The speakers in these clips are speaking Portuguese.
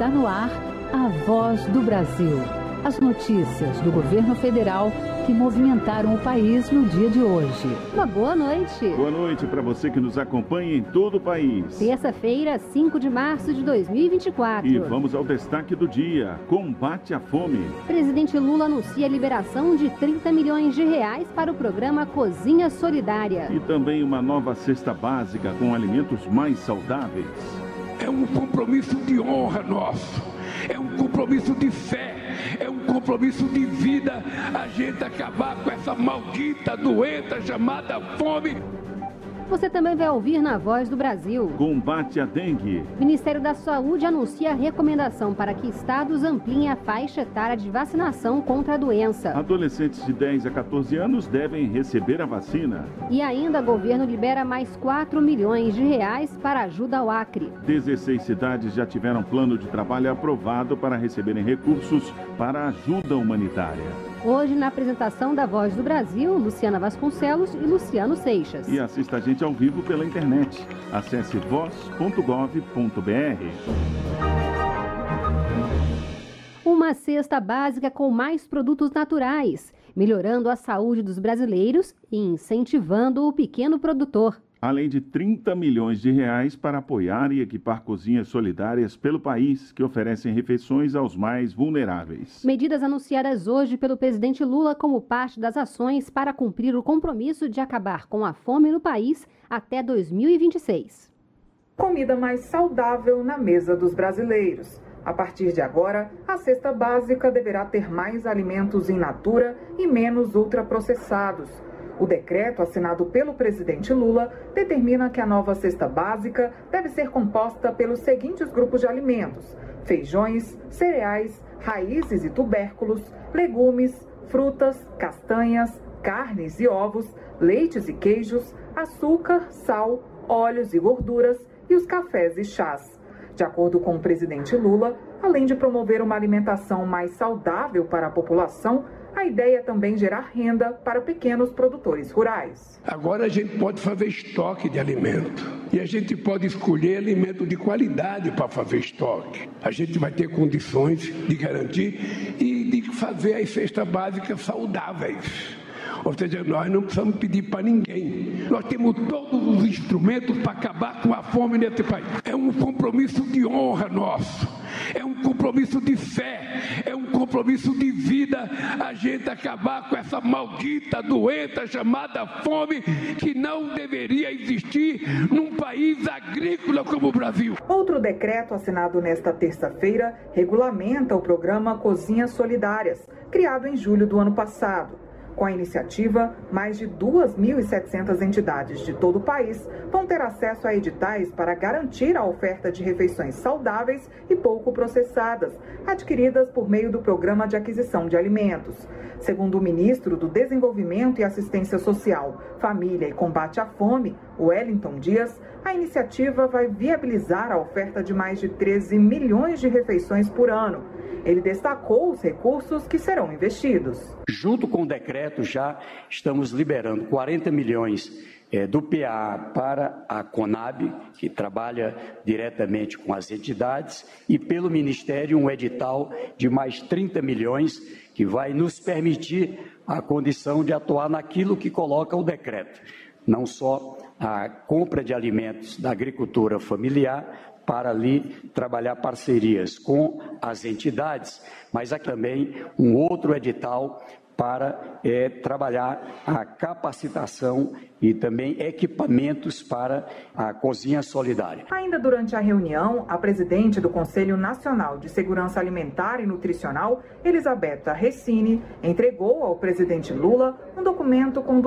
Está no ar a Voz do Brasil. As notícias do governo federal que movimentaram o país no dia de hoje. Uma boa noite. Boa noite para você que nos acompanha em todo o país. Terça-feira, 5 de março de 2024. E vamos ao destaque do dia. Combate à fome. Presidente Lula anuncia a liberação de 30 milhões de reais para o programa Cozinha Solidária. E também uma nova cesta básica com alimentos mais saudáveis. É um compromisso de honra nosso. É um compromisso de fé. É um compromisso de vida a gente acabar com essa maldita doença chamada fome. Você também vai ouvir na Voz do Brasil. Combate à dengue. Ministério da Saúde anuncia a recomendação para que estados ampliem a faixa etária de vacinação contra a doença. Adolescentes de 10 a 14 anos devem receber a vacina. E ainda, governo libera mais 4 milhões de reais para ajuda ao Acre. 16 cidades já tiveram plano de trabalho aprovado para receberem recursos para ajuda humanitária. Hoje, na apresentação da Voz do Brasil, Luciana Vasconcelos e Luciano Seixas. E assista a gente ao vivo pela internet. Acesse voz.gov.br. Uma cesta básica com mais produtos naturais, melhorando a saúde dos brasileiros e incentivando o pequeno produtor. Além de 30 milhões de reais para apoiar e equipar cozinhas solidárias pelo país, que oferecem refeições aos mais vulneráveis. Medidas anunciadas hoje pelo presidente Lula como parte das ações para cumprir o compromisso de acabar com a fome no país até 2026. Comida mais saudável na mesa dos brasileiros. A partir de agora, a cesta básica deverá ter mais alimentos in natura e menos ultraprocessados. O decreto assinado pelo presidente Lula determina que a nova cesta básica deve ser composta pelos seguintes grupos de alimentos: feijões, cereais, raízes e tubérculos, legumes, frutas, castanhas, carnes e ovos, leites e queijos, açúcar, sal, óleos e gorduras e os cafés e chás. De acordo com o presidente Lula, além de promover uma alimentação mais saudável para a população, a ideia é também gerar renda para pequenos produtores rurais. Agora a gente pode fazer estoque de alimento. E a gente pode escolher alimento de qualidade para fazer estoque. A gente vai ter condições de garantir e de fazer as cestas básicas saudáveis. Ou seja, nós não precisamos pedir para ninguém. Nós temos todos os instrumentos para acabar com a fome nesse país. É um compromisso de honra nosso. É um compromisso de fé. É um compromisso de vida a gente acabar com essa maldita doença chamada fome, que não deveria existir num país agrícola como o Brasil. Outro decreto assinado nesta terça-feira regulamenta o programa Cozinhas Solidárias, criado em julho do ano passado. Com a iniciativa, mais de 2.700 entidades de todo o país vão ter acesso a editais para garantir a oferta de refeições saudáveis e pouco processadas, adquiridas por meio do Programa de Aquisição de Alimentos. Segundo o ministro do Desenvolvimento e Assistência Social, Família e Combate à Fome, Wellington Dias, a iniciativa vai viabilizar a oferta de mais de 13 milhões de refeições por ano. Ele destacou os recursos que serão investidos. Junto com o decreto, já estamos liberando 40 milhões do PA para a Conab, que trabalha diretamente com as entidades, e pelo Ministério um edital de mais 30 milhões, que vai nos permitir a condição de atuar naquilo que coloca o decreto. Não só a compra de alimentos da agricultura familiar, para ali trabalhar parcerias com as entidades, mas há também um outro edital para trabalhar a capacitação e também equipamentos para a cozinha solidária. Ainda durante a reunião, a presidente do Conselho Nacional de Segurança Alimentar e Nutricional, Elisabetta Recini, entregou ao presidente Lula um documento com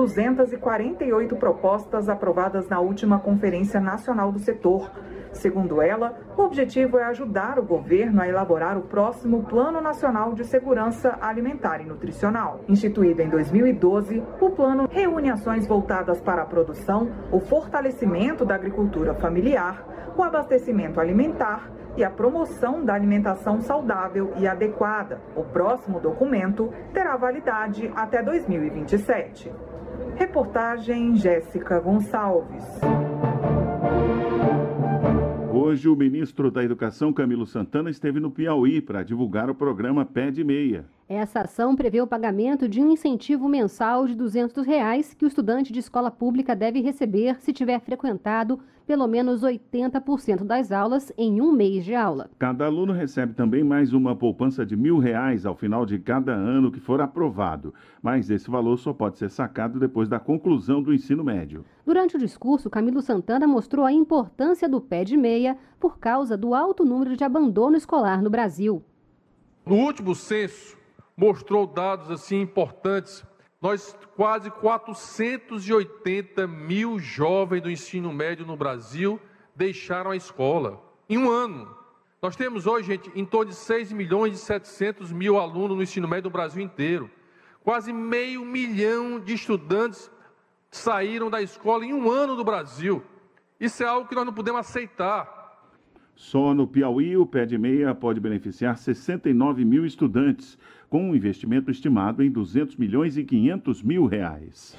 248 propostas aprovadas na última Conferência Nacional do Setor. Segundo ela, o objetivo é ajudar o governo a elaborar o próximo Plano Nacional de Segurança Alimentar e Nutricional. Instituído em 2012, o plano reúne ações voltadas para a produção, o fortalecimento da agricultura familiar, o abastecimento alimentar e a promoção da alimentação saudável e adequada. O próximo documento terá validade até 2027. Reportagem Jéssica Gonçalves. Hoje, o ministro da Educação, Camilo Santana, esteve no Piauí para divulgar o programa Pé de Meia. Essa ação prevê o pagamento de um incentivo mensal de R$ 200 que o estudante de escola pública deve receber se tiver frequentado pelo menos 80% das aulas em um mês de aula. Cada aluno recebe também mais uma poupança de R$1.000 ao final de cada ano que for aprovado. Mas esse valor só pode ser sacado depois da conclusão do ensino médio. Durante o discurso, Camilo Santana mostrou a importância do pé de meia por causa do alto número de abandono escolar no Brasil. No último censo, mostrou dados assim importantes. Nós quase 480 mil jovens do ensino médio no Brasil deixaram a escola em um ano. Nós temos hoje, gente, em torno de 6.700.000 alunos no ensino médio no Brasil inteiro. Quase 500 mil de estudantes saíram da escola em um ano do Brasil. Isso é algo que nós não podemos aceitar. Só no Piauí, o Pé de Meia pode beneficiar 69 mil estudantes, com um investimento estimado em R$200.500.000.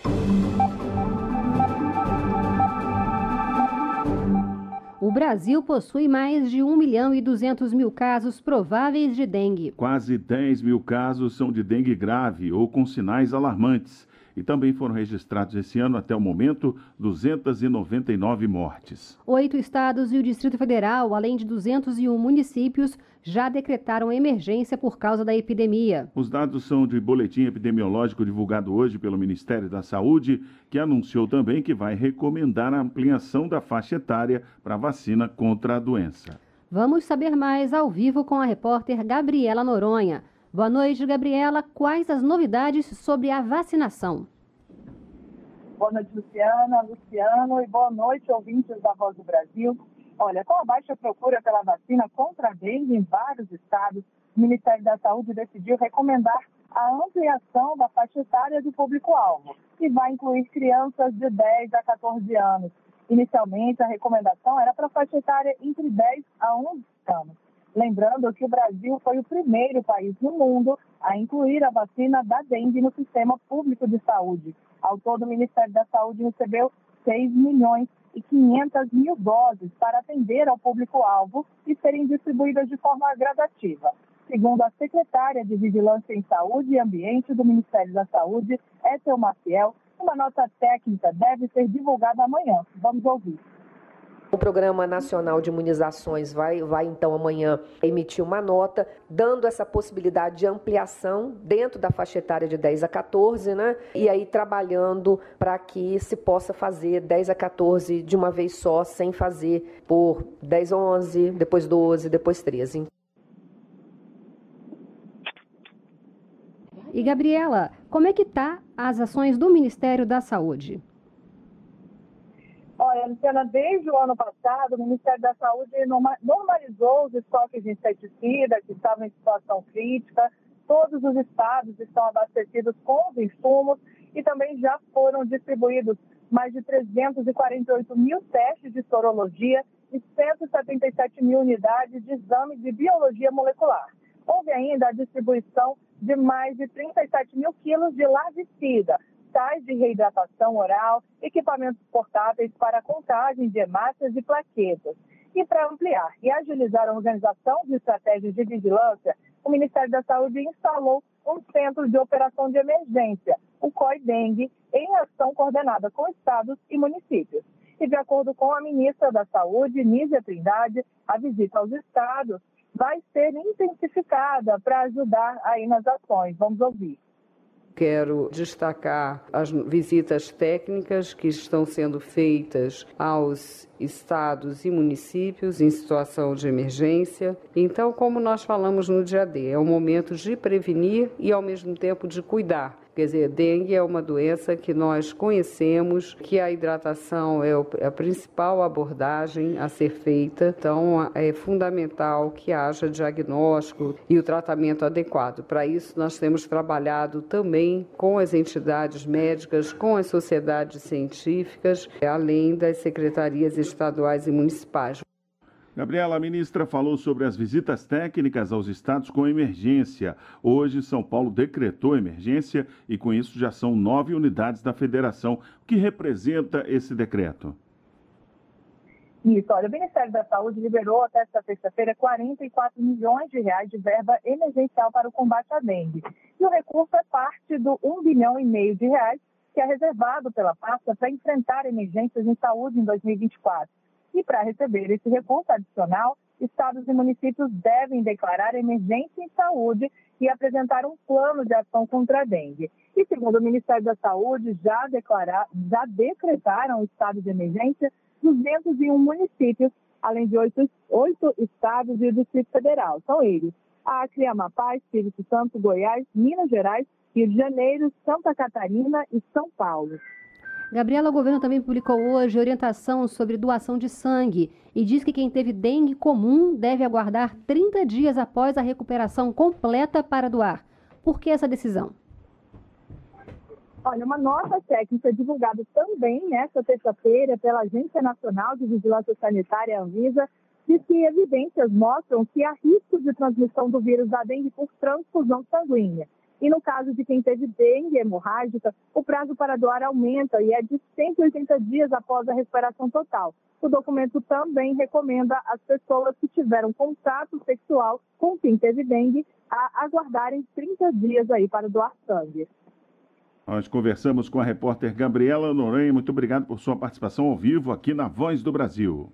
O Brasil possui mais de 1.200.000 casos prováveis de dengue. Quase 10 mil casos são de dengue grave ou com sinais alarmantes. E também foram registrados esse ano, até o momento, 299 mortes. 8 estados e o Distrito Federal, além de 201 municípios, já decretaram emergência por causa da epidemia. Os dados são de boletim epidemiológico divulgado hoje pelo Ministério da Saúde, que anunciou também que vai recomendar a ampliação da faixa etária para a vacina contra a doença. Vamos saber mais ao vivo com a repórter Gabriela Noronha. Boa noite, Gabriela. Quais as novidades sobre a vacinação? Boa noite, Luciano, e boa noite, ouvintes da Voz do Brasil. Olha, com a baixa procura pela vacina contra a dengue em vários estados, o Ministério da Saúde decidiu recomendar a ampliação da faixa etária do público-alvo, que vai incluir crianças de 10 a 14 anos. Inicialmente, a recomendação era para a faixa etária entre 10 a 11 anos. Lembrando que o Brasil foi o primeiro país no mundo a incluir a vacina da dengue no sistema público de saúde. Ao todo, o Ministério da Saúde recebeu 6.500.000 doses para atender ao público-alvo e serem distribuídas de forma gradativa. Segundo a secretária de Vigilância em Saúde e Ambiente do Ministério da Saúde, Ethel Maciel, uma nota técnica deve ser divulgada amanhã. Vamos ouvir. O Programa Nacional de Imunizações vai então amanhã emitir uma nota dando essa possibilidade de ampliação dentro da faixa etária de 10 a 14, né? E aí trabalhando para que se possa fazer 10 a 14 de uma vez só, sem fazer por 10 a 11, depois 12, depois 13. E, Gabriela, como é que tá as ações do Ministério da Saúde? Olha, Luciana, desde o ano passado, o Ministério da Saúde normalizou os estoques de inseticida que estavam em situação crítica. Todos os estados estão abastecidos com os insumos e também já foram distribuídos mais de 348 mil testes de sorologia e 177 mil unidades de exame de biologia molecular. Houve ainda a distribuição de mais de 37 mil quilos de larvicida, sais de reidratação oral, equipamentos portáteis para contagem de hemácias e plaquetas. E para ampliar e agilizar a organização de estratégias de vigilância, o Ministério da Saúde instalou um centro de operação de emergência, o COI-Dengue, em ação coordenada com estados e municípios. E de acordo com a ministra da Saúde, Nízia Trindade, a visita aos estados vai ser intensificada para ajudar aí nas ações. Vamos ouvir. Quero destacar as visitas técnicas que estão sendo feitas aos estados e municípios em situação de emergência. Então, como nós falamos no dia D, é um momento de prevenir e, ao mesmo tempo, de cuidar. Quer dizer, dengue é uma doença que nós conhecemos, que a hidratação é a principal abordagem a ser feita. Então, é fundamental que haja diagnóstico e o tratamento adequado. Para isso, nós temos trabalhado também com as entidades médicas, com as sociedades científicas, além das secretarias estaduais e municipais. Gabriela, a ministra falou sobre as visitas técnicas aos estados com emergência. Hoje, São Paulo decretou emergência e, com isso, já são 9 unidades da federação. O que representa esse decreto? Isso, olha, o Ministério da Saúde liberou até esta sexta-feira 44 milhões de reais de verba emergencial para o combate à dengue. E o recurso é parte do 1,5 bilhão de reais que é reservado pela pasta para enfrentar emergências em saúde em 2024. E para receber esse recurso adicional, estados e municípios devem declarar emergência em saúde e apresentar um plano de ação contra a dengue. E segundo o Ministério da Saúde, já decretaram o estado de emergência 201 municípios, além de 8 estados e o Distrito Federal. São eles: Acre, Amapá, Espírito Santo, Goiás, Minas Gerais, Rio de Janeiro, Santa Catarina e São Paulo. Gabriela, o governo também publicou hoje orientação sobre doação de sangue e diz que quem teve dengue comum deve aguardar 30 dias após a recuperação completa para doar. Por que essa decisão? Olha, uma nota técnica divulgada também nesta terça-feira pela Agência Nacional de Vigilância Sanitária, Anvisa, diz que evidências mostram que há risco de transmissão do vírus da dengue por transfusão sanguínea. E no caso de quem teve dengue hemorrágica, o prazo para doar aumenta e é de 180 dias após a recuperação total. O documento também recomenda às pessoas que tiveram contato sexual com quem teve dengue a aguardarem 30 dias aí para doar sangue. Nós conversamos com a repórter Gabriela Noronha. Muito obrigado por sua participação ao vivo aqui na Voz do Brasil.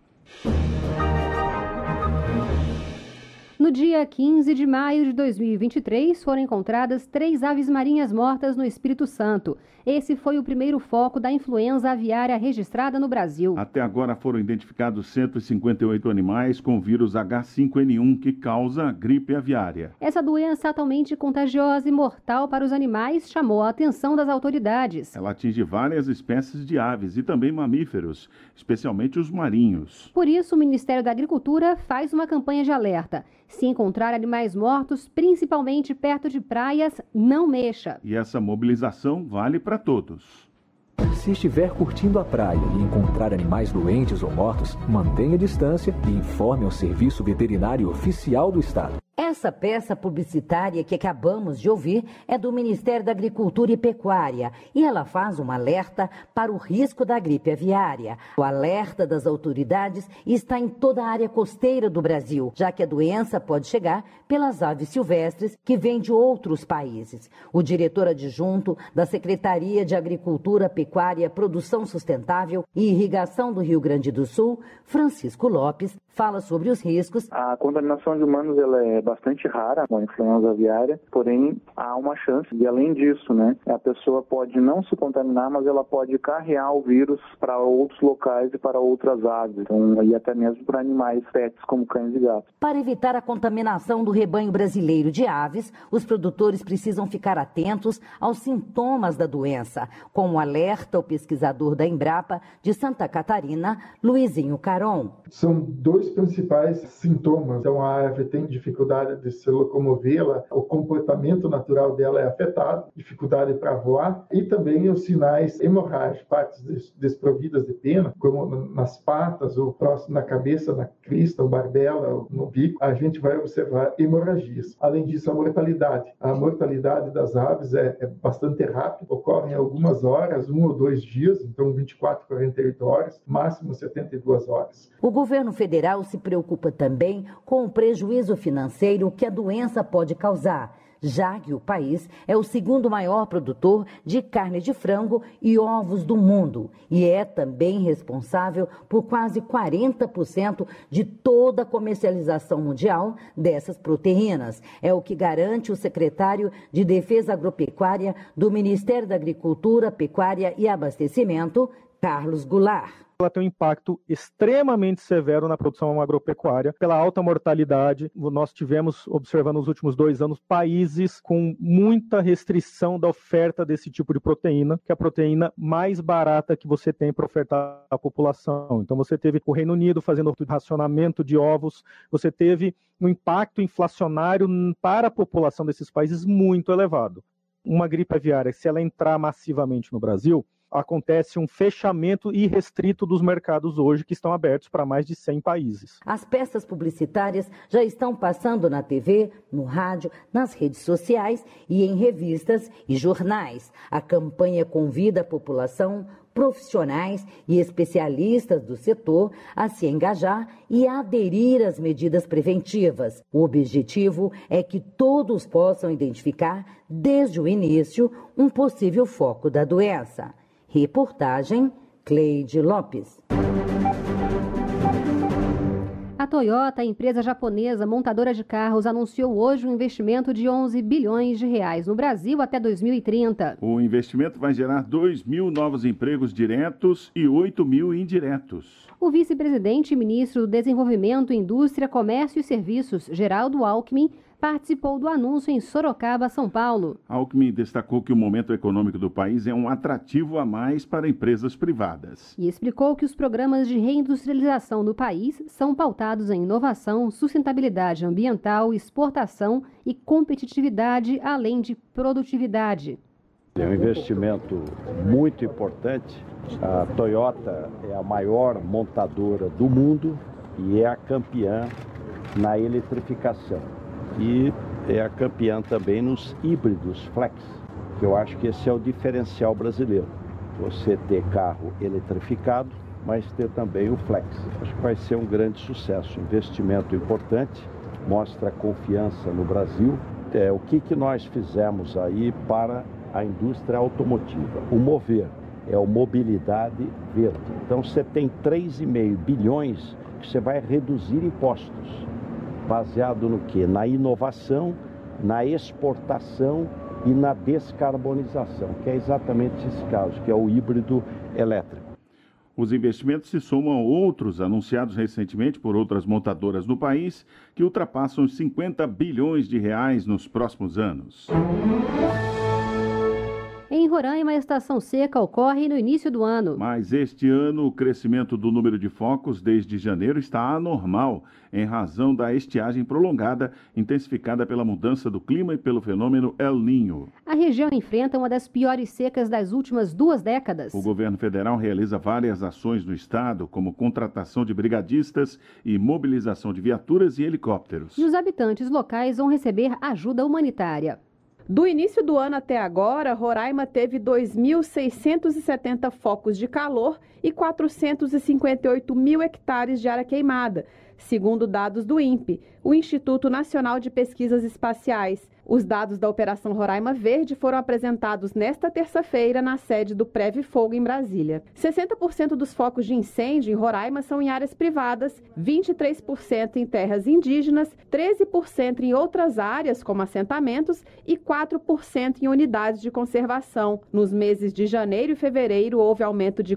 No dia 15 de maio de 2023, foram encontradas 3 aves marinhas mortas no Espírito Santo. Esse foi o primeiro foco da influenza aviária registrada no Brasil. Até agora foram identificados 158 animais com vírus H5N1, que causa gripe aviária. Essa doença altamente contagiosa e mortal para os animais chamou a atenção das autoridades. Ela atinge várias espécies de aves e também mamíferos, especialmente os marinhos. Por isso, o Ministério da Agricultura faz uma campanha de alerta. Se encontrar animais mortos, principalmente perto de praias, não mexa. E essa mobilização vale para todos. Se estiver curtindo a praia e encontrar animais doentes ou mortos, mantenha distância e informe ao Serviço Veterinário Oficial do Estado. Essa peça publicitária que acabamos de ouvir é do Ministério da Agricultura e Pecuária e ela faz um alerta para o risco da gripe aviária. O alerta das autoridades está em toda a área costeira do Brasil, já que a doença pode chegar pelas aves silvestres que vêm de outros países. O diretor adjunto da Secretaria de Agricultura, Pecuária, Produção Sustentável e Irrigação do Rio Grande do Sul, Francisco Lopes, fala sobre os riscos. A contaminação de humanos ela é bastante rara com a influenza aviária, porém há uma chance de, além disso, a pessoa pode não se contaminar, mas ela pode carrear o vírus para outros locais e para outras aves, então, e até mesmo para animais pets como cães e gatos. Para evitar a contaminação do rebanho brasileiro de aves, os produtores precisam ficar atentos aos sintomas da doença, como alerta o pesquisador da Embrapa de Santa Catarina, Luizinho Caron. São 2 principais sintomas. Então, a ave tem dificuldade de se locomover, o comportamento natural dela é afetado, dificuldade para voar, e também os sinais hemorrágicos, partes desprovidas de pena, como nas patas, ou próximo na cabeça, na crista, ou barbela, ou no bico, a gente vai observar hemorragias. Além disso, a mortalidade. A mortalidade das aves é bastante rápida, ocorre em algumas horas, 1 ou 2 dias, então 24, 48 horas, máximo 72 horas. O governo federal se preocupa também com o prejuízo financeiro que a doença pode causar, já que o país é o 2º maior produtor de carne de frango e ovos do mundo e é também responsável por quase 40% de toda a comercialização mundial dessas proteínas. É o que garante o secretário de Defesa Agropecuária do Ministério da Agricultura, Pecuária e Abastecimento, Carlos Goulart. Ela tem um impacto extremamente severo na produção agropecuária, pela alta mortalidade. Nós tivemos, observando nos últimos 2 anos, países com muita restrição da oferta desse tipo de proteína, que é a proteína mais barata que você tem para ofertar à população. Então você teve o Reino Unido fazendo racionamento de ovos, você teve um impacto inflacionário para a população desses países muito elevado. Uma gripe aviária, se ela entrar massivamente no Brasil, acontece um fechamento irrestrito dos mercados hoje, que estão abertos para mais de 100 países. As peças publicitárias já estão passando na TV, no rádio, nas redes sociais e em revistas e jornais. A campanha convida a população profissionais e especialistas do setor a se engajar e a aderir às medidas preventivas. O objetivo é que todos possam identificar, desde o início, um possível foco da doença. Reportagem Cleide Lopes. A Toyota, a empresa japonesa montadora de carros, anunciou hoje um investimento de 11 bilhões de reais no Brasil até 2030. O investimento vai gerar 2.000 novos empregos diretos e 8.000 indiretos. O vice-presidente e ministro do Desenvolvimento, Indústria, Comércio e Serviços, Geraldo Alckmin, participou do anúncio em Sorocaba, São Paulo. Alckmin destacou que o momento econômico do país é um atrativo a mais para empresas privadas. E explicou que os programas de reindustrialização do país são pautados em inovação, sustentabilidade ambiental, exportação e competitividade, além de produtividade. É um investimento muito importante. A Toyota é a maior montadora do mundo e é a campeã na eletrificação. E é a campeã também nos híbridos flex, que eu acho que esse é o diferencial brasileiro. Você ter carro eletrificado, mas ter também o flex. Acho que vai ser um grande sucesso, investimento importante, mostra confiança no Brasil. O que nós fizemos aí para a indústria automotiva? O Mover é o Mobilidade Verde. Então você tem 3,5 bilhões que você vai reduzir impostos. Baseado no quê? Na inovação, na exportação e na descarbonização, que é exatamente esse caso, que é o híbrido elétrico. Os investimentos se somam a outros anunciados recentemente por outras montadoras no país, que ultrapassam os 50 bilhões de reais nos próximos anos. Em Roraima, a estação seca ocorre no início do ano. Mas este ano, o crescimento do número de focos desde janeiro está anormal, em razão da estiagem prolongada, intensificada pela mudança do clima e pelo fenômeno El Niño. A região enfrenta uma das piores secas das últimas 2 décadas. O governo federal realiza várias ações no estado, como contratação de brigadistas e mobilização de viaturas e helicópteros. E os habitantes locais vão receber ajuda humanitária. Do início do ano até agora, Roraima teve 2.670 focos de calor e 458 mil hectares de área queimada, segundo dados do INPE, o Instituto Nacional de Pesquisas Espaciais. Os dados da Operação Roraima Verde foram apresentados nesta terça-feira na sede do Preve Fogo, em Brasília. 60% dos focos de incêndio em Roraima são em áreas privadas, 23% em terras indígenas, 13% em outras áreas, como assentamentos, e 4% em unidades de conservação. Nos meses de janeiro e fevereiro, houve aumento de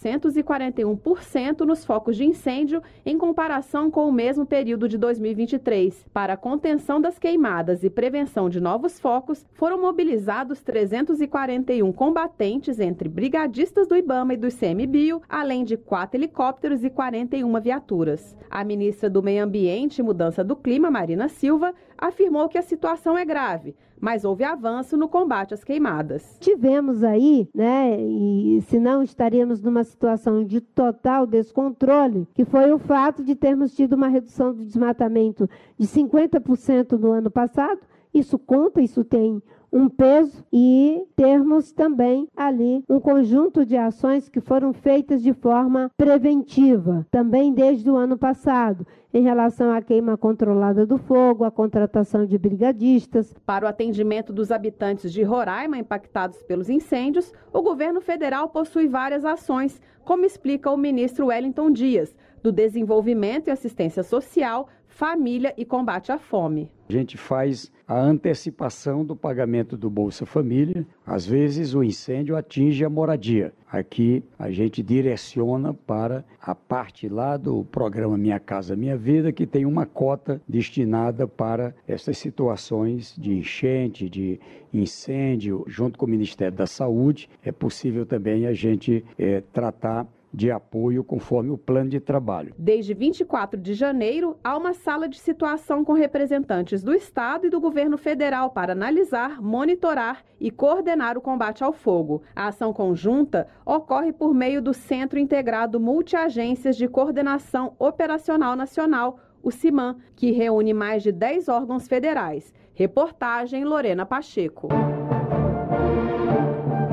441% nos focos de incêndio em comparação com o mesmo período de 2023. Para a contenção das queimadas e prevenção de novos focos, foram mobilizados 341 combatentes entre brigadistas do IBAMA e do ICMBio, além de 4 helicópteros e 41 viaturas. A ministra do Meio Ambiente e Mudança do Clima, Marina Silva, afirmou que a situação é grave, mas houve avanço no combate às queimadas. Tivemos aí, e senão estaríamos numa situação de total descontrole, que foi o fato de termos tido uma redução do desmatamento de 50% no ano passado. Isso conta, isso tem um peso, e termos também ali um conjunto de ações que foram feitas de forma preventiva, também desde o ano passado, em relação à queima controlada do fogo, a contratação de brigadistas. Para o atendimento dos habitantes de Roraima impactados pelos incêndios, o governo federal possui várias ações, como explica o ministro Wellington Dias, do Desenvolvimento e Assistência Social, Família e Combate à Fome. A gente faz a antecipação do pagamento do Bolsa Família. Às vezes o incêndio atinge a moradia. Aqui a gente direciona para a parte lá do programa Minha Casa Minha Vida, que tem uma cota destinada para essas situações de enchente, de incêndio. Junto com o Ministério da Saúde, é possível também a gente tratar de apoio conforme o plano de trabalho. Desde 24 de janeiro, há uma sala de situação com representantes do Estado e do governo federal para analisar, monitorar e coordenar o combate ao fogo. A ação conjunta ocorre por meio do Centro Integrado Multiagências de Coordenação Operacional Nacional, o CIMAN, que reúne mais de 10 órgãos federais. Reportagem Lorena Pacheco. Com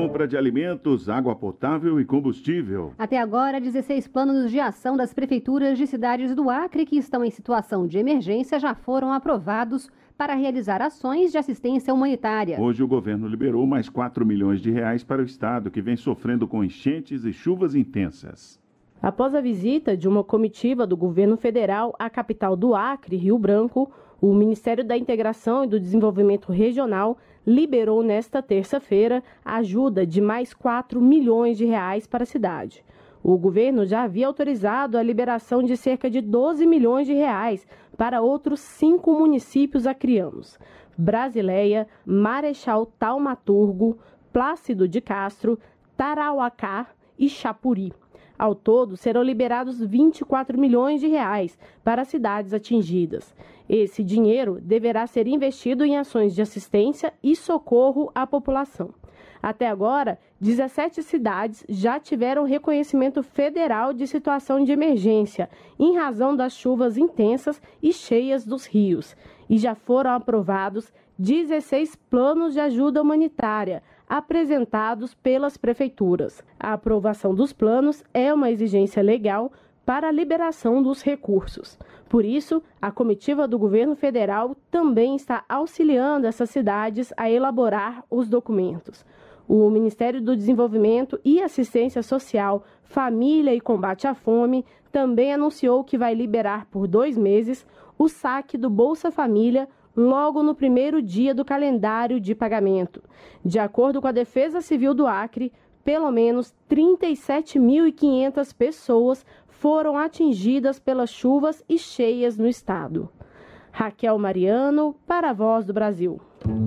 compra de alimentos, água potável e combustível. Até agora, 16 planos de ação das prefeituras de cidades do Acre que estão em situação de emergência já foram aprovados para realizar ações de assistência humanitária. Hoje o governo liberou mais 4 milhões de reais para o estado, que vem sofrendo com enchentes e chuvas intensas. Após a visita de uma comitiva do governo federal à capital do Acre, Rio Branco, o Ministério da Integração e do Desenvolvimento Regional liberou nesta terça-feira a ajuda de mais 4 milhões de reais para a cidade. O governo já havia autorizado a liberação de cerca de 12 milhões de reais para outros 5 municípios acreanos: Brasileia, Marechal Taumaturgo, Plácido de Castro, Tarauacá e Chapuri. Ao todo, serão liberados 24 milhões de reais para as cidades atingidas. Esse dinheiro deverá ser investido em ações de assistência e socorro à população. Até agora, 17 cidades já tiveram reconhecimento federal de situação de emergência em razão das chuvas intensas e cheias dos rios. E já foram aprovados 16 planos de ajuda humanitária apresentados pelas prefeituras. A aprovação dos planos é uma exigência legal para a liberação dos recursos. Por isso, a comitiva do governo federal também está auxiliando essas cidades a elaborar os documentos. O Ministério do Desenvolvimento e Assistência Social, Família e Combate à Fome também anunciou que vai liberar por 2 meses o saque do Bolsa Família logo no primeiro dia do calendário de pagamento. De acordo com a Defesa Civil do Acre, pelo menos 37.500 pessoas foram atingidas pelas chuvas e cheias no estado. Raquel Mariano, para a Voz do Brasil.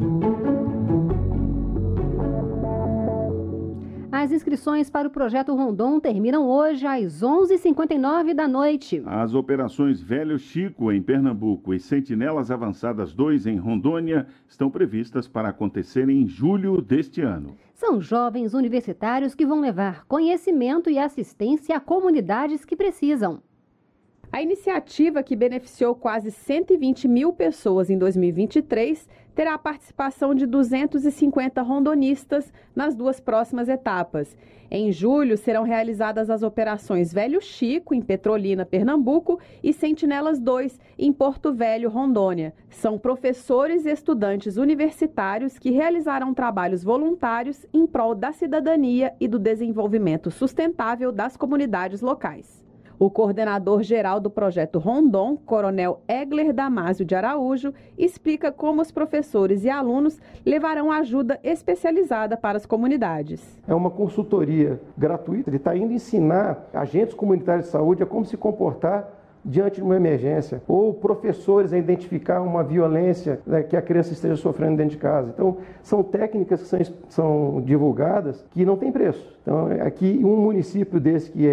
As inscrições para o Projeto Rondon terminam hoje às 11h59 da noite. As operações Velho Chico, em Pernambuco, e Sentinelas Avançadas 2, em Rondônia, estão previstas para acontecerem em julho deste ano. São jovens universitários que vão levar conhecimento e assistência a comunidades que precisam. A iniciativa, que beneficiou quase 120 mil pessoas em 2023, terá a participação de 250 rondonistas nas 2 próximas etapas. Em julho, serão realizadas as operações Velho Chico, em Petrolina, Pernambuco, e Sentinelas 2, em Porto Velho, Rondônia. São professores e estudantes universitários que realizarão trabalhos voluntários em prol da cidadania e do desenvolvimento sustentável das comunidades locais. O coordenador-geral do projeto Rondon, Coronel Egler Damásio de Araújo, explica como os professores e alunos levarão ajuda especializada para as comunidades. É uma consultoria gratuita, ele está indo ensinar agentes comunitários de saúde a como se comportar diante de uma emergência, ou professores a identificar uma violência, né, que a criança esteja sofrendo dentro de casa. Então, são técnicas que são divulgadas que não tem preço. Então, aqui, um município desse que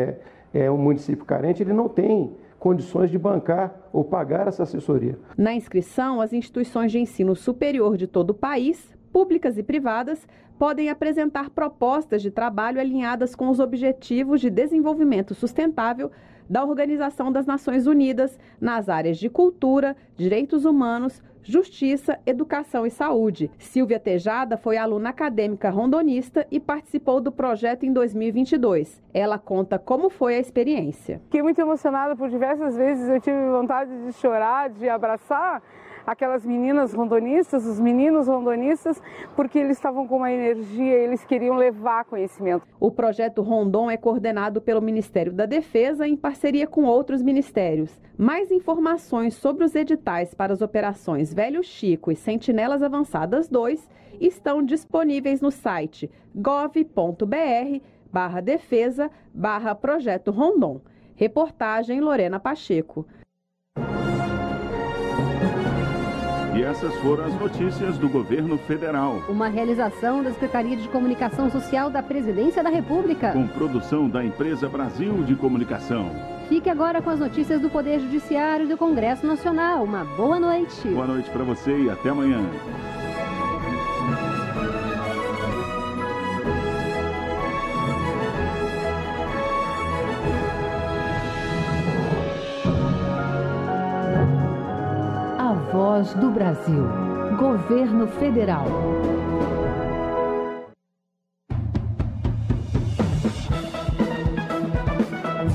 é um município carente, ele não tem condições de bancar ou pagar essa assessoria. Na inscrição, as instituições de ensino superior de todo o país, públicas e privadas, podem apresentar propostas de trabalho alinhadas com os Objetivos de Desenvolvimento Sustentável da Organização das Nações Unidas nas áreas de cultura, direitos humanos, justiça, educação e saúde. Silvia Tejada foi aluna acadêmica rondonista e participou do projeto em 2022. Ela conta como foi a experiência. Fiquei muito emocionada, por diversas vezes eu tive vontade de chorar, de abraçar aquelas meninas rondonistas, os meninos rondonistas, porque eles estavam com uma energia, eles queriam levar conhecimento. O projeto Rondon é coordenado pelo Ministério da Defesa em parceria com outros ministérios. Mais informações sobre os editais para as operações Velho Chico e Sentinelas Avançadas 2 estão disponíveis no site gov.br/defesa/projeto Rondon. Reportagem Lorena Pacheco. E essas foram as notícias do governo federal. Uma realização da Secretaria de Comunicação Social da Presidência da República. Com produção da Empresa Brasil de Comunicação. Fique agora com as notícias do Poder Judiciário e do Congresso Nacional. Uma boa noite. Boa noite para você e até amanhã. Voz do Brasil. Governo Federal.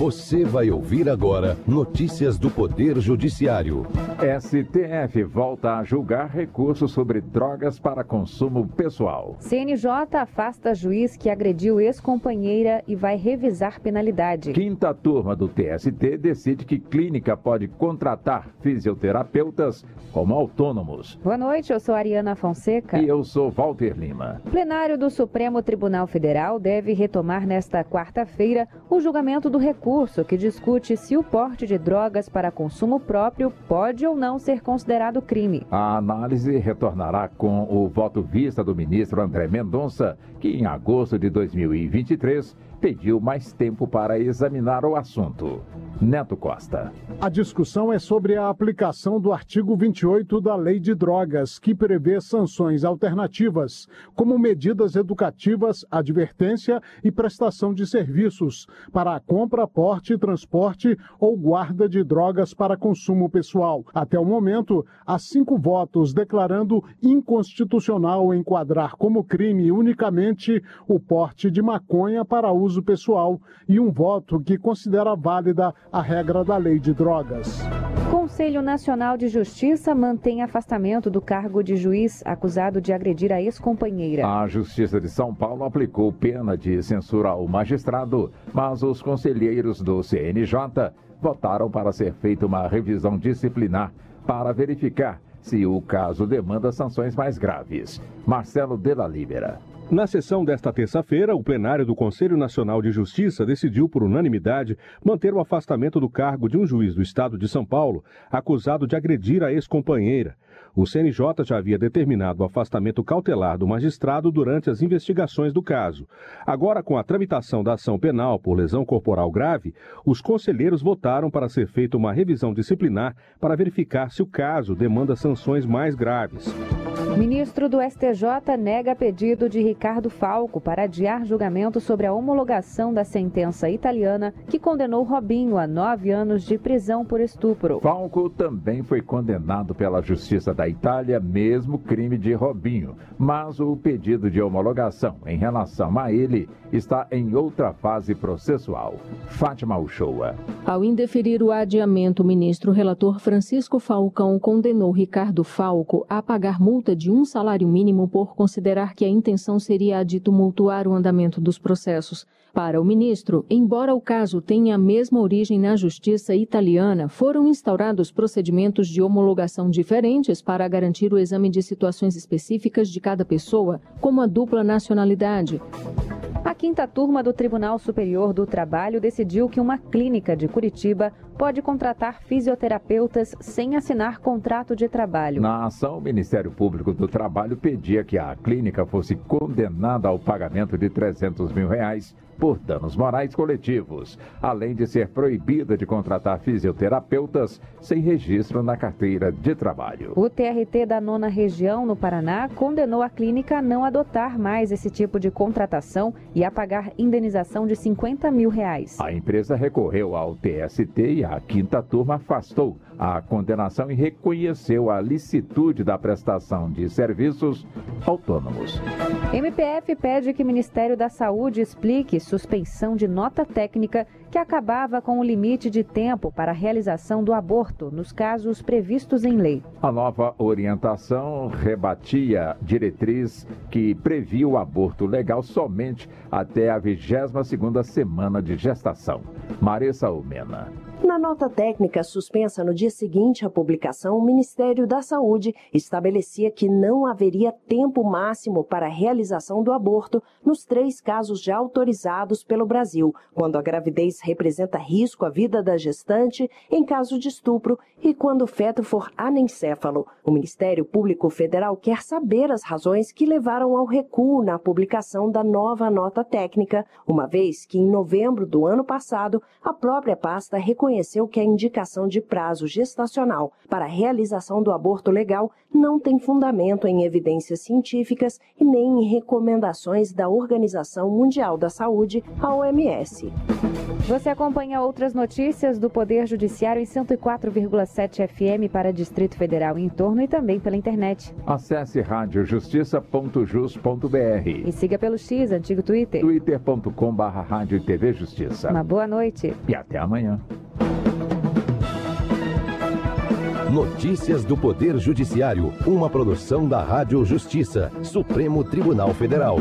Você vai ouvir agora notícias do Poder Judiciário. STF volta a julgar recurso sobre drogas para consumo pessoal. CNJ afasta juiz que agrediu ex-companheira e vai revisar penalidade. Quinta turma do TST decide que clínica pode contratar fisioterapeutas como autônomos. Boa noite, eu sou Ariana Fonseca. E eu sou Walter Lima. O plenário do Supremo Tribunal Federal deve retomar nesta quarta-feira o julgamento do recurso que discute se o porte de drogas para consumo próprio pode ou não ser considerado crime. A análise retornará com o voto vista do ministro André Mendonça, que em agosto de 2023 pediu mais tempo para examinar o assunto. Neto Costa. A discussão é sobre a aplicação do artigo 28 da Lei de Drogas, que prevê sanções alternativas, como medidas educativas, advertência e prestação de serviços para a compra, porte, transporte ou guarda de drogas para consumo pessoal. Até o momento, há 5 votos declarando inconstitucional enquadrar como crime unicamente o porte de maconha para uso pessoal e um voto que considera válida a regra da Lei de Drogas. Conselho Nacional de Justiça mantém afastamento do cargo de juiz acusado de agredir a ex-companheira. A Justiça de São Paulo aplicou pena de censura ao magistrado, mas os conselheiros do CNJ votaram para ser feita uma revisão disciplinar para verificar se o caso demanda sanções mais graves. Marcelo Della Libera. Na sessão desta terça-feira, o plenário do Conselho Nacional de Justiça decidiu por unanimidade manter o afastamento do cargo de um juiz do estado de São Paulo acusado de agredir a ex-companheira. O CNJ já havia determinado o afastamento cautelar do magistrado durante as investigações do caso. Agora, com a tramitação da ação penal por lesão corporal grave, os conselheiros votaram para ser feita uma revisão disciplinar para verificar se o caso demanda sanções mais graves. Ministro do STJ nega pedido de Ricardo Falco para adiar julgamento sobre a homologação da sentença italiana que condenou Robinho a 9 anos de prisão por estupro. Falco também foi condenado pela Justiça da Itália, mesmo crime de Robinho, mas o pedido de homologação em relação a ele está em outra fase processual. Fátima Uchoa. Ao indeferir o adiamento, o ministro relator Francisco Falcão condenou Ricardo Falco a pagar multa de 1 salário mínimo por considerar que a intenção seria a de tumultuar o andamento dos processos. Para o ministro, embora o caso tenha a mesma origem na justiça italiana, foram instaurados procedimentos de homologação diferentes para garantir o exame de situações específicas de cada pessoa, como a dupla nacionalidade. A quinta turma do Tribunal Superior do Trabalho decidiu que uma clínica de Curitiba pode contratar fisioterapeutas sem assinar contrato de trabalho. Na ação, o Ministério Público do Trabalho pedia que a clínica fosse condenada ao pagamento de R$300 mil por danos morais coletivos, além de ser proibida de contratar fisioterapeutas sem registro na carteira de trabalho. O TRT da 9ª Região, no Paraná, condenou a clínica a não adotar mais esse tipo de contratação e a pagar indenização de R$50 mil. A empresa recorreu ao TST e a quinta turma afastou a condenação e reconheceu a licitude da prestação de serviços autônomos. MPF pede que o Ministério da Saúde explique suspensão de nota técnica que acabava com o limite de tempo para a realização do aborto nos casos previstos em lei. A nova orientação rebatia diretriz que previa o aborto legal somente até a 22ª semana de gestação. Marissa Almena. Na nota técnica suspensa no dia seguinte à publicação, o Ministério da Saúde estabelecia que não haveria tempo máximo para a realização do aborto nos 3 casos já autorizados pelo Brasil, quando a gravidez representa risco à vida da gestante, em caso de estupro e quando o feto for anencéfalo. O Ministério Público Federal quer saber as razões que levaram ao recuo na publicação da nova nota técnica, uma vez que em novembro do ano passado a própria pasta reconheceu esclareceu que a indicação de prazo gestacional para a realização do aborto legal não tem fundamento em evidências científicas e nem em recomendações da Organização Mundial da Saúde, a OMS. Você acompanha outras notícias do Poder Judiciário em 104,7 FM para Distrito Federal e em torno e também pela internet. Acesse radiojustiça.jus.br E siga pelo X, antigo Twitter. twitter.com/Rádio e TV Justiça. Uma boa noite. E até amanhã. Notícias do Poder Judiciário, uma produção da Rádio Justiça, Supremo Tribunal Federal.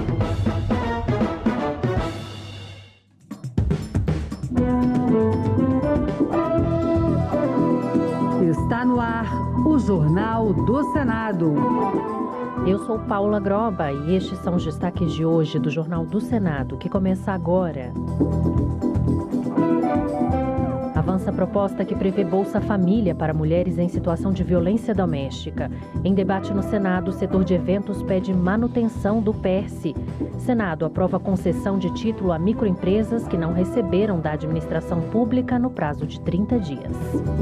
Está no ar o Jornal do Senado. Eu sou Paula Groba e estes são os destaques de hoje do Jornal do Senado, que começa agora. Avança a proposta que prevê Bolsa Família para mulheres em situação de violência doméstica. Em debate no Senado, o setor de eventos pede manutenção do PERSE. Senado aprova a concessão de título a microempresas que não receberam da administração pública no prazo de 30 dias.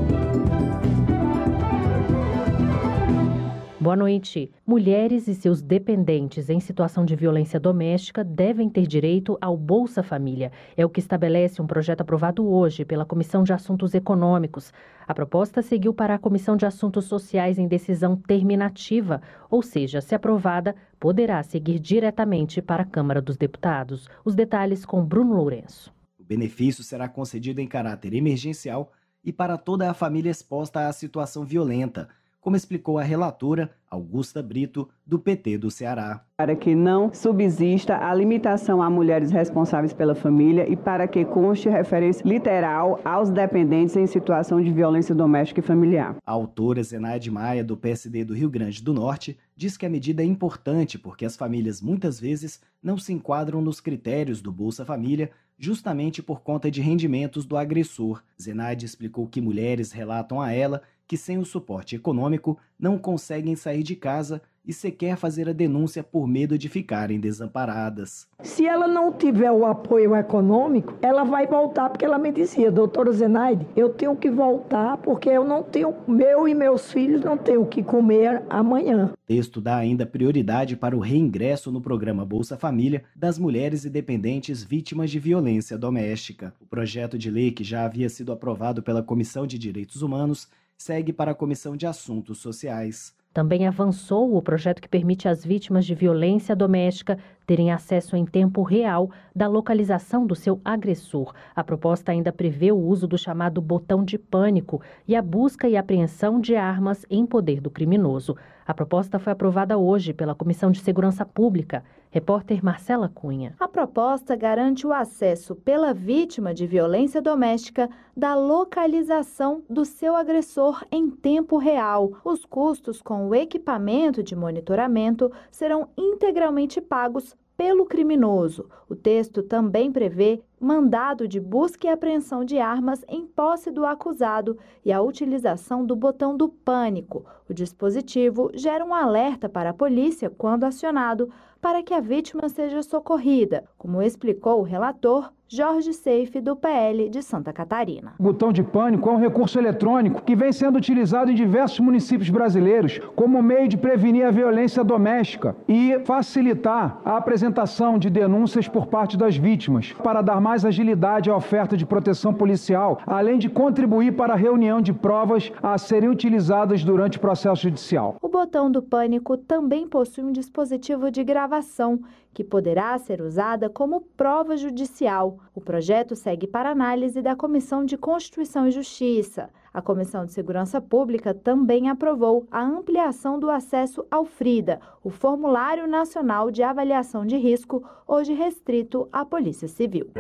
Boa noite. Mulheres e seus dependentes em situação de violência doméstica devem ter direito ao Bolsa Família. É o que estabelece um projeto aprovado hoje pela Comissão de Assuntos Econômicos. A proposta seguiu para a Comissão de Assuntos Sociais em decisão terminativa, ou seja, se aprovada, poderá seguir diretamente para a Câmara dos Deputados. Os detalhes com Bruno Lourenço. O benefício será concedido em caráter emergencial e para toda a família exposta à situação violenta, como explicou a relatora Augusta Brito, do PT do Ceará. Para que não subsista a limitação a mulheres responsáveis pela família e para que conste referência literal aos dependentes em situação de violência doméstica e familiar. A autora Zenaide Maia, do PSD do Rio Grande do Norte, diz que a medida é importante porque as famílias muitas vezes não se enquadram nos critérios do Bolsa Família, justamente por conta de rendimentos do agressor. Zenaide explicou que mulheres relatam a ela que sem o suporte econômico não conseguem sair de casa e sequer fazer a denúncia por medo de ficarem desamparadas. Se ela não tiver o apoio econômico, ela vai voltar, porque ela me dizia, doutora Zenaide, eu tenho que voltar porque eu não tenho, eu e meus filhos não tenho o que comer amanhã. O texto dá ainda prioridade para o reingresso no programa Bolsa Família das mulheres e dependentes vítimas de violência doméstica. O projeto de lei, que já havia sido aprovado pela Comissão de Direitos Humanos, segue para a Comissão de Assuntos Sociais. Também avançou o projeto que permite às vítimas de violência doméstica terem acesso em tempo real da localização do seu agressor. A proposta ainda prevê o uso do chamado botão de pânico e a busca e apreensão de armas em poder do criminoso. A proposta foi aprovada hoje pela Comissão de Segurança Pública. Repórter Marcela Cunha. A proposta garante o acesso pela vítima de violência doméstica da localização do seu agressor em tempo real. Os custos com o equipamento de monitoramento serão integralmente pagos pelo criminoso. O texto também prevê mandado de busca e apreensão de armas em posse do acusado e a utilização do botão do pânico. O dispositivo gera um alerta para a polícia quando acionado para que a vítima seja socorrida, como explicou o relator Jorge Seife, do PL de Santa Catarina. O botão de pânico é um recurso eletrônico que vem sendo utilizado em diversos municípios brasileiros como meio de prevenir a violência doméstica e facilitar a apresentação de denúncias por parte das vítimas, para dar mais agilidade à oferta de proteção policial, além de contribuir para a reunião de provas a serem utilizadas durante o processo judicial. O botão do pânico também possui um dispositivo de gravação, que poderá ser usada como prova judicial. O projeto segue para análise da Comissão de Constituição e Justiça. A Comissão de Segurança Pública também aprovou a ampliação do acesso ao FRIDA, o Formulário Nacional de Avaliação de Risco, hoje restrito à Polícia Civil.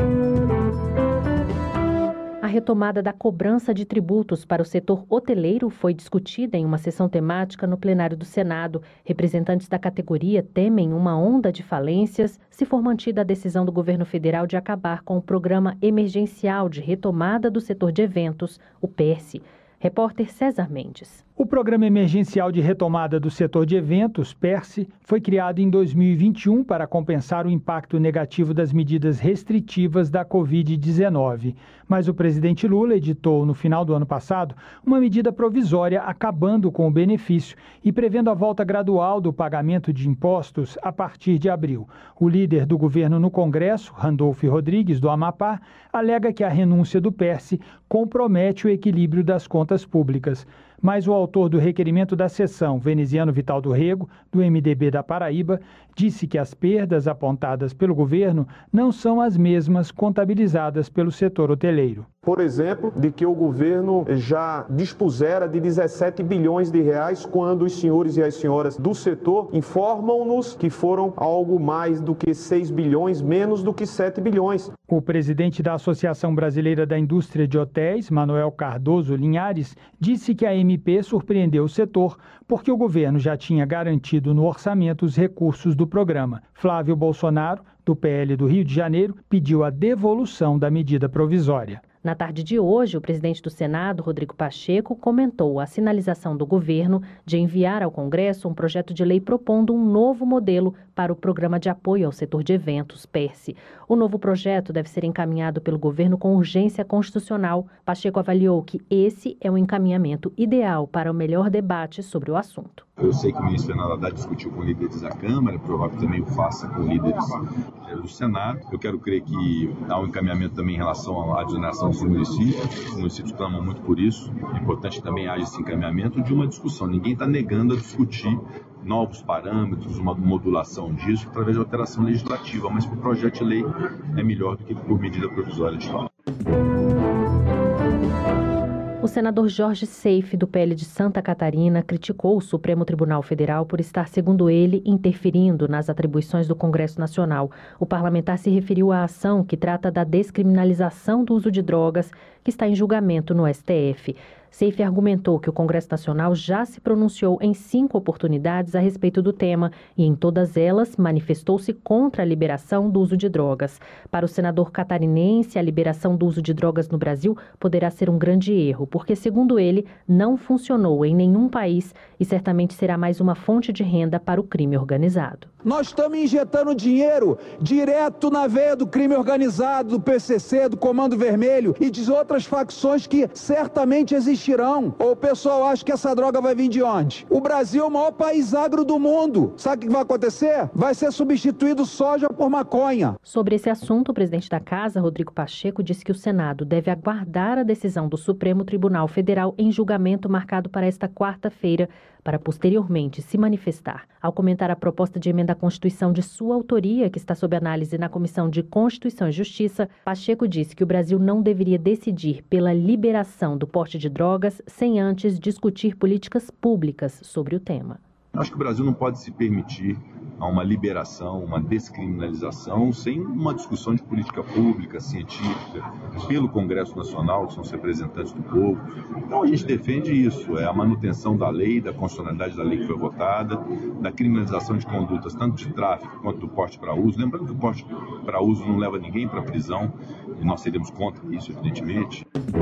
A retomada da cobrança de tributos para o setor hoteleiro foi discutida em uma sessão temática no plenário do Senado. Representantes da categoria temem uma onda de falências se for mantida a decisão do governo federal de acabar com o Programa Emergencial de Retomada do Setor de Eventos, o PERSE. Repórter César Mendes. O Programa Emergencial de Retomada do Setor de Eventos, PERSE, foi criado em 2021 para compensar o impacto negativo das medidas restritivas da Covid-19. Mas o presidente Lula editou, no final do ano passado, uma medida provisória acabando com o benefício e prevendo a volta gradual do pagamento de impostos a partir de abril. O líder do governo no Congresso, Randolfo Rodrigues, do Amapá, alega que a renúncia do PERSE compromete o equilíbrio das contas públicas. Mas o autor do requerimento da sessão, Veneziano Vital do Rego, do MDB da Paraíba, disse que as perdas apontadas pelo governo não são as mesmas contabilizadas pelo setor hoteleiro. Por exemplo, de que o governo já dispusera de 17 bilhões de reais quando os senhores e as senhoras do setor informam-nos que foram algo mais do que 6 bilhões, menos do que 7 bilhões. O presidente da Associação Brasileira da Indústria de Hotéis, Manuel Cardoso Linhares, disse que a MP surpreendeu o setor porque o governo já tinha garantido no orçamento os recursos do programa. Flávio Bolsonaro, do PL do Rio de Janeiro, pediu a devolução da medida provisória. Na tarde de hoje, o presidente do Senado, Rodrigo Pacheco, comentou a sinalização do governo de enviar ao Congresso um projeto de lei propondo um novo modelo para o Programa de Apoio ao Setor de Eventos, PERSE. O novo projeto deve ser encaminhado pelo governo com urgência constitucional. Pacheco avaliou que esse é o encaminhamento ideal para o melhor debate sobre o assunto. Eu sei que o ministro Fernando Haddad discutiu com líderes da Câmara, é provável que também o faça com líderes do Senado. Eu quero crer que há um encaminhamento também em relação à desoneração dos municípios. Os municípios clamam muito por isso. É importante que também haja esse encaminhamento de uma discussão. Ninguém está negando a discutir novos parâmetros, uma modulação disso através de alteração legislativa, mas por projeto de lei é melhor do que por medida provisória de fato. O senador Jorge Seife, do PL de Santa Catarina, criticou o Supremo Tribunal Federal por estar, segundo ele, interferindo nas atribuições do Congresso Nacional. O parlamentar se referiu à ação que trata da descriminalização do uso de drogas, que está em julgamento no STF. Seife argumentou que o Congresso Nacional já se pronunciou em 5 oportunidades a respeito do tema e, em todas elas, manifestou-se contra a liberação do uso de drogas. Para o senador catarinense, a liberação do uso de drogas no Brasil poderá ser um grande erro, porque, segundo ele, não funcionou em nenhum país e certamente será mais uma fonte de renda para o crime organizado. Nós estamos injetando dinheiro direto na veia do crime organizado, do PCC, do Comando Vermelho e de outras facções que certamente existirão. Ou o pessoal acha que essa droga vai vir de onde? O Brasil é o maior país agro do mundo. Sabe o que vai acontecer? Vai ser substituído soja por maconha. Sobre esse assunto, o presidente da Casa, Rodrigo Pacheco, disse que o Senado deve aguardar a decisão do Supremo Tribunal Federal em julgamento marcado para esta quarta-feira, para posteriormente se manifestar. Ao comentar a proposta de emenda à Constituição de sua autoria, que está sob análise na Comissão de Constituição e Justiça, Pacheco disse que o Brasil não deveria decidir pela liberação do porte de drogas sem antes discutir políticas públicas sobre o tema. Acho que o Brasil não pode se permitir uma liberação, uma descriminalização, sem uma discussão de política pública, científica, pelo Congresso Nacional, que são os representantes do povo. Então a gente defende isso, é a manutenção da lei, da constitucionalidade da lei que foi votada, da criminalização de condutas, tanto de tráfico quanto do porte para uso. Lembrando que o porte para uso não leva ninguém para a prisão, e nós seremos contra isso, evidentemente.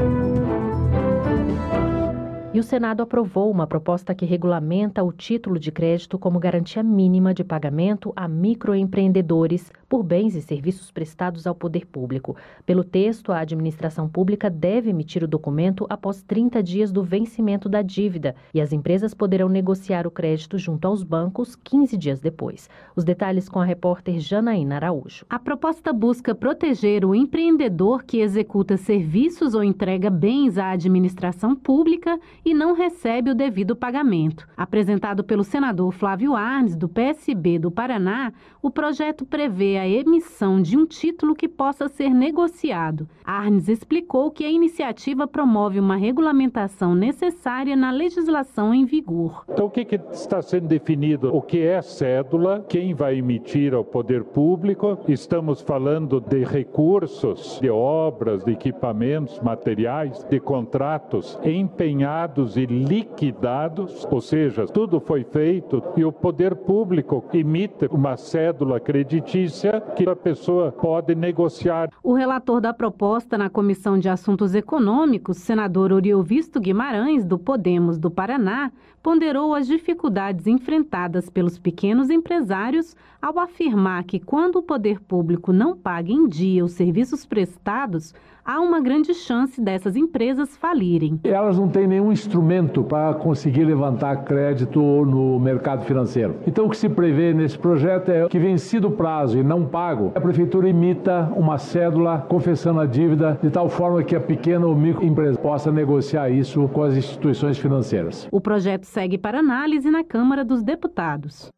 E o Senado aprovou uma proposta que regulamenta o título de crédito como garantia mínima de pagamento a microempreendedores por bens e serviços prestados ao poder público. Pelo texto, a administração pública deve emitir o documento após 30 dias do vencimento da dívida e as empresas poderão negociar o crédito junto aos bancos 15 dias depois. Os detalhes com a repórter Janaína Araújo. A proposta busca proteger o empreendedor que executa serviços ou entrega bens à administração pública e não recebe o devido pagamento. Apresentado pelo senador Flávio Arnes, do PSB do Paraná, o projeto prevê a emissão de um título que possa ser negociado. Arnes explicou que a iniciativa promove uma regulamentação necessária na legislação em vigor. Então, o que está sendo definido? O que é cédula? Quem vai emitir ao poder público? Estamos falando de recursos, de obras, de equipamentos, materiais, de contratos empenhados pagados e liquidados, ou seja, tudo foi feito e o poder público emite uma cédula creditícia que a pessoa pode negociar. O relator da proposta na Comissão de Assuntos Econômicos, senador Oriovisto Guimarães, do Podemos do Paraná, ponderou as dificuldades enfrentadas pelos pequenos empresários ao afirmar que quando o poder público não paga em dia os serviços prestados, há uma grande chance dessas empresas falirem. Elas não têm nenhum instrumento para conseguir levantar crédito no mercado financeiro. Então o que se prevê nesse projeto é que, vencido o prazo e não pago, a prefeitura emita uma cédula confessando a dívida de tal forma que a pequena ou microempresa possa negociar isso com as instituições financeiras. O projeto segue para análise na Câmara dos Deputados.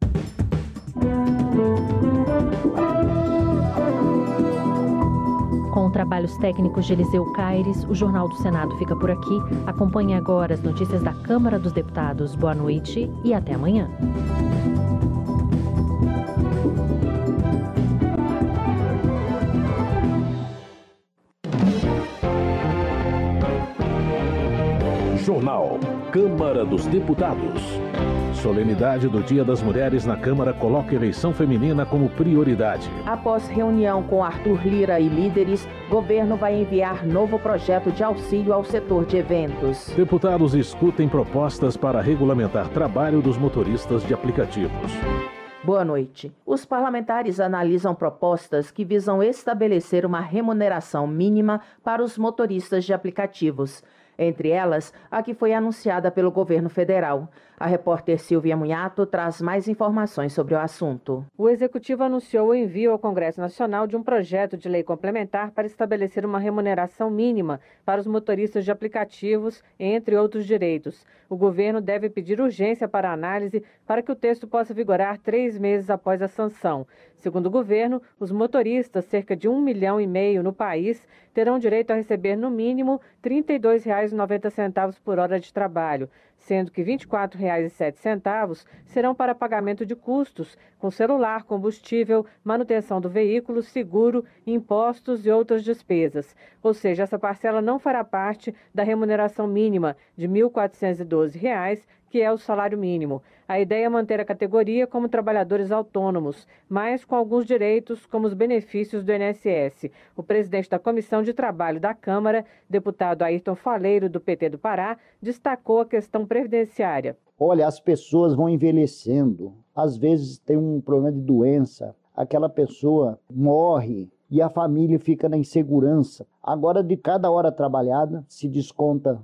Com trabalhos técnicos de Eliseu Caires, o Jornal do Senado fica por aqui. Acompanhe agora as notícias da Câmara dos Deputados. Boa noite e até amanhã. Jornal Câmara dos Deputados. Solenidade do Dia das Mulheres na Câmara coloca eleição feminina como prioridade. Após reunião com Arthur Lira e líderes, governo vai enviar novo projeto de auxílio ao setor de eventos. Deputados discutem propostas para regulamentar trabalho dos motoristas de aplicativos. Boa noite. Os parlamentares analisam propostas que visam estabelecer uma remuneração mínima para os motoristas de aplicativos. Entre elas, a que foi anunciada pelo governo federal. A repórter Silvia Munhato traz mais informações sobre o assunto. O Executivo anunciou o envio ao Congresso Nacional de um projeto de lei complementar para estabelecer uma remuneração mínima para os motoristas de aplicativos, entre outros direitos. O governo deve pedir urgência para análise para que o texto possa vigorar 3 meses após a sanção. Segundo o governo, os motoristas, cerca de 1,5 milhão no país, terão direito a receber no mínimo R$ 32,90 por hora de trabalho, sendo que R$ 24,07 serão para pagamento de custos, com celular, combustível, manutenção do veículo, seguro, impostos e outras despesas. Ou seja, essa parcela não fará parte da remuneração mínima de R$ 1.412, que é o salário mínimo. A ideia é manter a categoria como trabalhadores autônomos, mas com alguns direitos, como os benefícios do INSS. O presidente da Comissão de Trabalho da Câmara, deputado Ayrton Faleiro, do PT do Pará, destacou a questão previdenciária. Olha, as pessoas vão envelhecendo, às vezes tem um problema de doença, aquela pessoa morre e a família fica na insegurança. Agora, de cada hora trabalhada, se desconta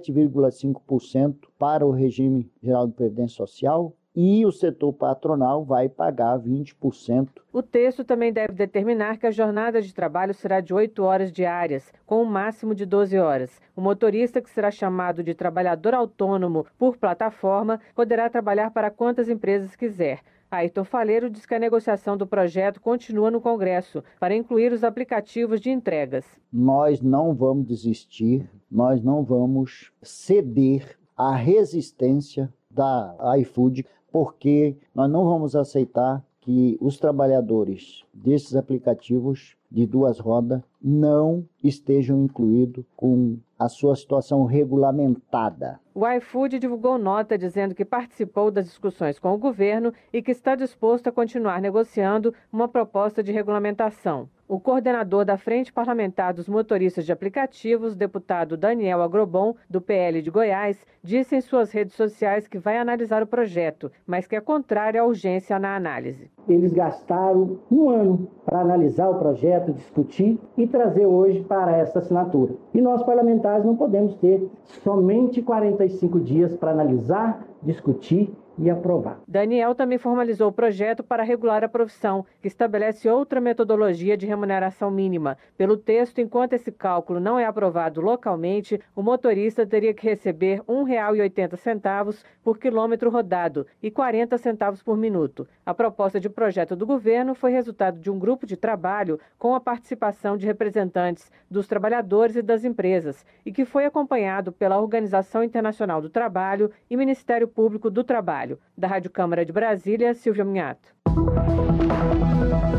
7,5% para o regime geral de previdência social e o setor patronal vai pagar 20%. O texto também deve determinar que a jornada de trabalho será de 8 horas diárias, com um máximo de 12 horas. O motorista, que será chamado de trabalhador autônomo por plataforma, poderá trabalhar para quantas empresas quiser. Ayrton Faleiro diz que a negociação do projeto continua no Congresso para incluir os aplicativos de entregas. Nós não vamos desistir, nós não vamos ceder à resistência da iFood, porque nós não vamos aceitar que os trabalhadores desses aplicativos de 2 rodas não estejam incluídos com a sua situação regulamentada. O iFood divulgou nota dizendo que participou das discussões com o governo e que está disposto a continuar negociando uma proposta de regulamentação. O coordenador da Frente Parlamentar dos Motoristas de Aplicativos, deputado Daniel Agrobon, do PL de Goiás, disse em suas redes sociais que vai analisar o projeto, mas que é contrário à urgência na análise. Eles gastaram 1 ano para analisar o projeto, discutir e trazer hoje para essa assinatura. E nós, parlamentares, não podemos ter somente 45 dias para analisar, discutir e aprovar. Daniel também formalizou o projeto para regular a profissão, que estabelece outra metodologia de remuneração mínima. Pelo texto, enquanto esse cálculo não é aprovado localmente, o motorista teria que receber R$ 1,80 por quilômetro rodado e 40 centavos por minuto. A proposta de projeto do governo foi resultado de um grupo de trabalho com a participação de representantes dos trabalhadores e das empresas e que foi acompanhado pela Organização Internacional do Trabalho e Ministério Público do Trabalho. Da Rádio Câmara de Brasília, Silvia Munhato.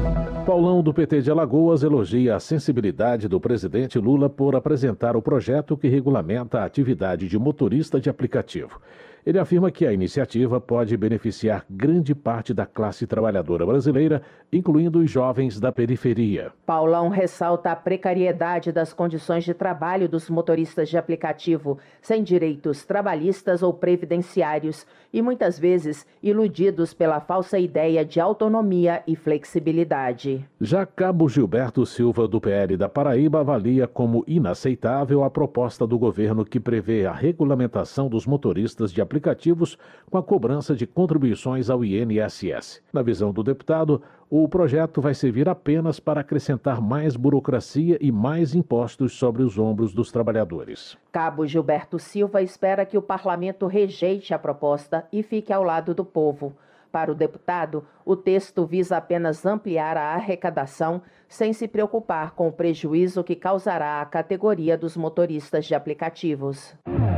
Paulão, do PT de Alagoas, elogia a sensibilidade do presidente Lula por apresentar o projeto que regulamenta a atividade de motorista de aplicativo. Ele afirma que a iniciativa pode beneficiar grande parte da classe trabalhadora brasileira, incluindo os jovens da periferia. Paulão ressalta a precariedade das condições de trabalho dos motoristas de aplicativo, sem direitos trabalhistas ou previdenciários e muitas vezes iludidos pela falsa ideia de autonomia e flexibilidade. Já Cabo Gilberto Silva, do PL da Paraíba, avalia como inaceitável a proposta do governo que prevê a regulamentação dos motoristas de aplicativos com a cobrança de contribuições ao INSS. Na visão do deputado, o projeto vai servir apenas para acrescentar mais burocracia e mais impostos sobre os ombros dos trabalhadores. Cabo Gilberto Silva espera que o parlamento rejeite a proposta e fique ao lado do povo. Para o deputado, o texto visa apenas ampliar a arrecadação sem se preocupar com o prejuízo que causará à categoria dos motoristas de aplicativos.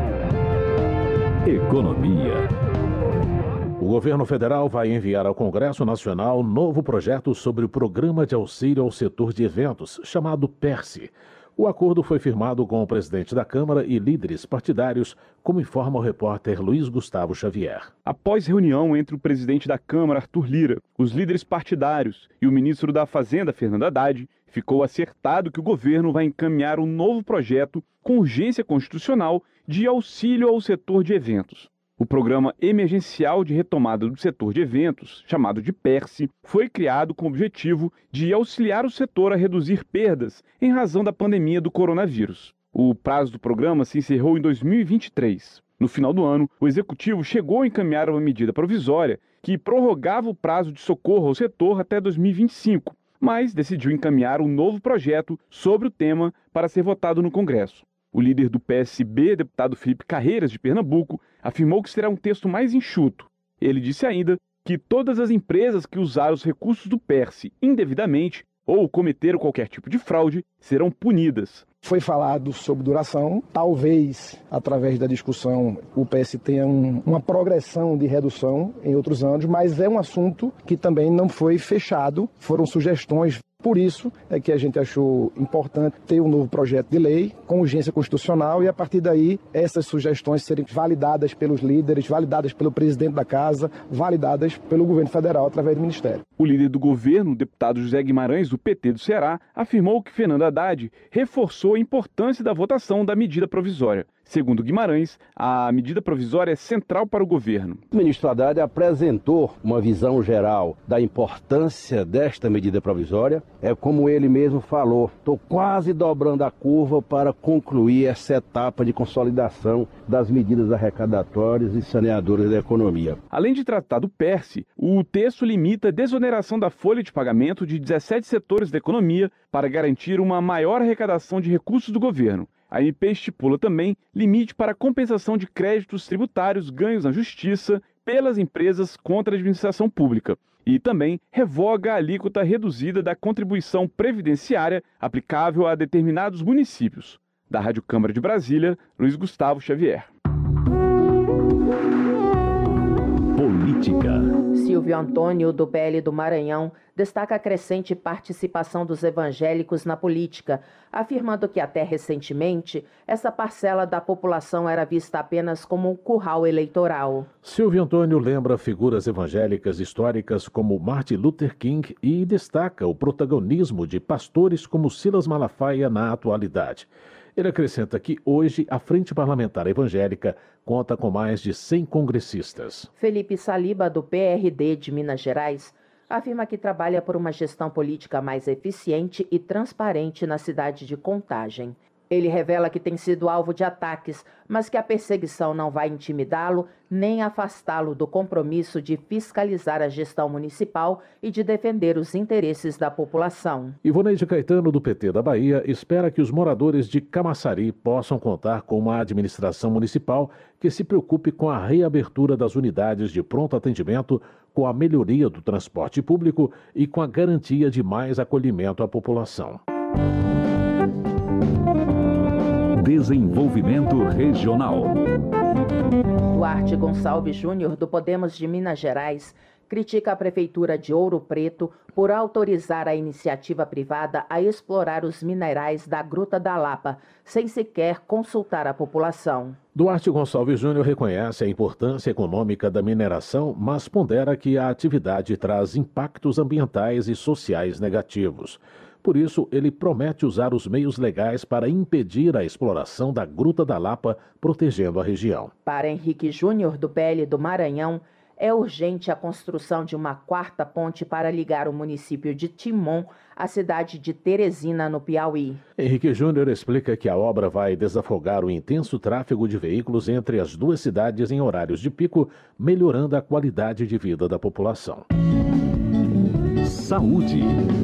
Economia. O governo federal vai enviar ao Congresso Nacional um novo projeto sobre o Programa de Auxílio ao Setor de Eventos, chamado PERSE. O acordo foi firmado com o presidente da Câmara e líderes partidários, como informa o repórter Luiz Gustavo Xavier. Após reunião entre o presidente da Câmara, Arthur Lira, os líderes partidários e o ministro da Fazenda, Fernando Haddad, ficou acertado que o governo vai encaminhar um novo projeto com urgência constitucional de auxílio ao setor de eventos. O Programa Emergencial de Retomada do Setor de Eventos, chamado de PERSE, foi criado com o objetivo de auxiliar o setor a reduzir perdas em razão da pandemia do coronavírus. O prazo do programa se encerrou em 2023. No final do ano, o Executivo chegou a encaminhar uma medida provisória que prorrogava o prazo de socorro ao setor até 2025, mas decidiu encaminhar um novo projeto sobre o tema para ser votado no Congresso. O líder do PSB, deputado Felipe Carreiras, de Pernambuco, afirmou que será um texto mais enxuto. Ele disse ainda que todas as empresas que usaram os recursos do PERSE indevidamente ou cometeram qualquer tipo de fraude serão punidas. Foi falado sobre duração, talvez através da discussão o PS tenha uma progressão de redução em outros anos, mas é um assunto que também não foi fechado, foram sugestões. Por isso é que a gente achou importante ter um novo projeto de lei com urgência constitucional e, a partir daí, essas sugestões serem validadas pelos líderes, validadas pelo presidente da Casa, validadas pelo governo federal através do Ministério. O líder do governo, o deputado José Guimarães, do PT do Ceará, afirmou que Fernando Haddad reforçou a importância da votação da medida provisória. Segundo Guimarães, a medida provisória é central para o governo. O ministro Haddad apresentou uma visão geral da importância desta medida provisória. É como ele mesmo falou, estou quase dobrando a curva para concluir essa etapa de consolidação das medidas arrecadatórias e saneadoras da economia. Além de tratar do PERSE, o texto limita a desoneração da folha de pagamento de 17 setores da economia para garantir uma maior arrecadação de recursos do governo. A MP estipula também limite para a compensação de créditos tributários ganhos na Justiça pelas empresas contra a administração pública e também revoga a alíquota reduzida da contribuição previdenciária aplicável a determinados municípios. Da Rádio Câmara de Brasília, Luiz Gustavo Xavier. Política. Silvio Antônio, do PL do Maranhão, destaca a crescente participação dos evangélicos na política, afirmando que até recentemente essa parcela da população era vista apenas como um curral eleitoral. Silvio Antônio lembra figuras evangélicas históricas como Martin Luther King e destaca o protagonismo de pastores como Silas Malafaia na atualidade. Ele acrescenta que hoje a Frente Parlamentar Evangélica conta com mais de 100 congressistas. Felipe Saliba, do PRD de Minas Gerais, afirma que trabalha por uma gestão política mais eficiente e transparente na cidade de Contagem. Ele revela que tem sido alvo de ataques, mas que a perseguição não vai intimidá-lo nem afastá-lo do compromisso de fiscalizar a gestão municipal e de defender os interesses da população. Ivoneide Caetano, do PT da Bahia, espera que os moradores de Camaçari possam contar com uma administração municipal que se preocupe com a reabertura das unidades de pronto atendimento, com a melhoria do transporte público e com a garantia de mais acolhimento à população. Desenvolvimento Regional. Duarte Gonçalves Júnior, do Podemos de Minas Gerais, critica a Prefeitura de Ouro Preto por autorizar a iniciativa privada a explorar os minerais da Gruta da Lapa, sem sequer consultar a população. Duarte Gonçalves Júnior reconhece a importância econômica da mineração, mas pondera que a atividade traz impactos ambientais e sociais negativos. Por isso, ele promete usar os meios legais para impedir a exploração da Gruta da Lapa, protegendo a região. Para Henrique Júnior, do PL do Maranhão, é urgente a construção de uma quarta ponte para ligar o município de Timon à cidade de Teresina, no Piauí. Henrique Júnior explica que a obra vai desafogar o intenso tráfego de veículos entre as duas cidades em horários de pico, melhorando a qualidade de vida da população. Saúde.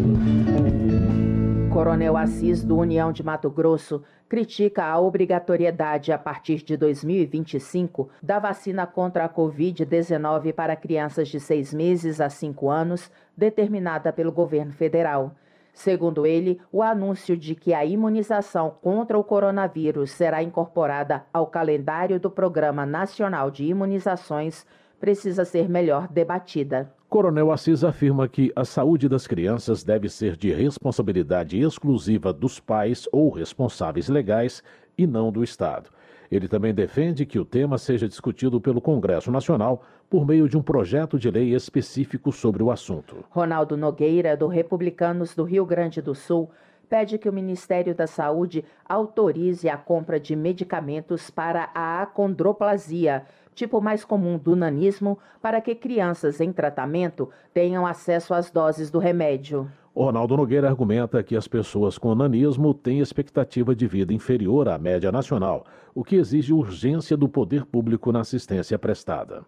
Coronel Assis, do União de Mato Grosso, critica a obrigatoriedade, a partir de 2025, da vacina contra a Covid-19 para crianças de 6 meses a 5 anos, determinada pelo governo federal. Segundo ele, o anúncio de que a imunização contra o coronavírus será incorporada ao calendário do Programa Nacional de Imunizações precisa ser melhor debatida. Coronel Assis afirma que a saúde das crianças deve ser de responsabilidade exclusiva dos pais ou responsáveis legais e não do Estado. Ele também defende que o tema seja discutido pelo Congresso Nacional por meio de um projeto de lei específico sobre o assunto. Ronaldo Nogueira, do Republicanos do Rio Grande do Sul, pede que o Ministério da Saúde autorize a compra de medicamentos para a acondroplasia, tipo mais comum do nanismo, para que crianças em tratamento tenham acesso às doses do remédio. O Ronaldo Nogueira argumenta que as pessoas com nanismo têm expectativa de vida inferior à média nacional, o que exige urgência do poder público na assistência prestada.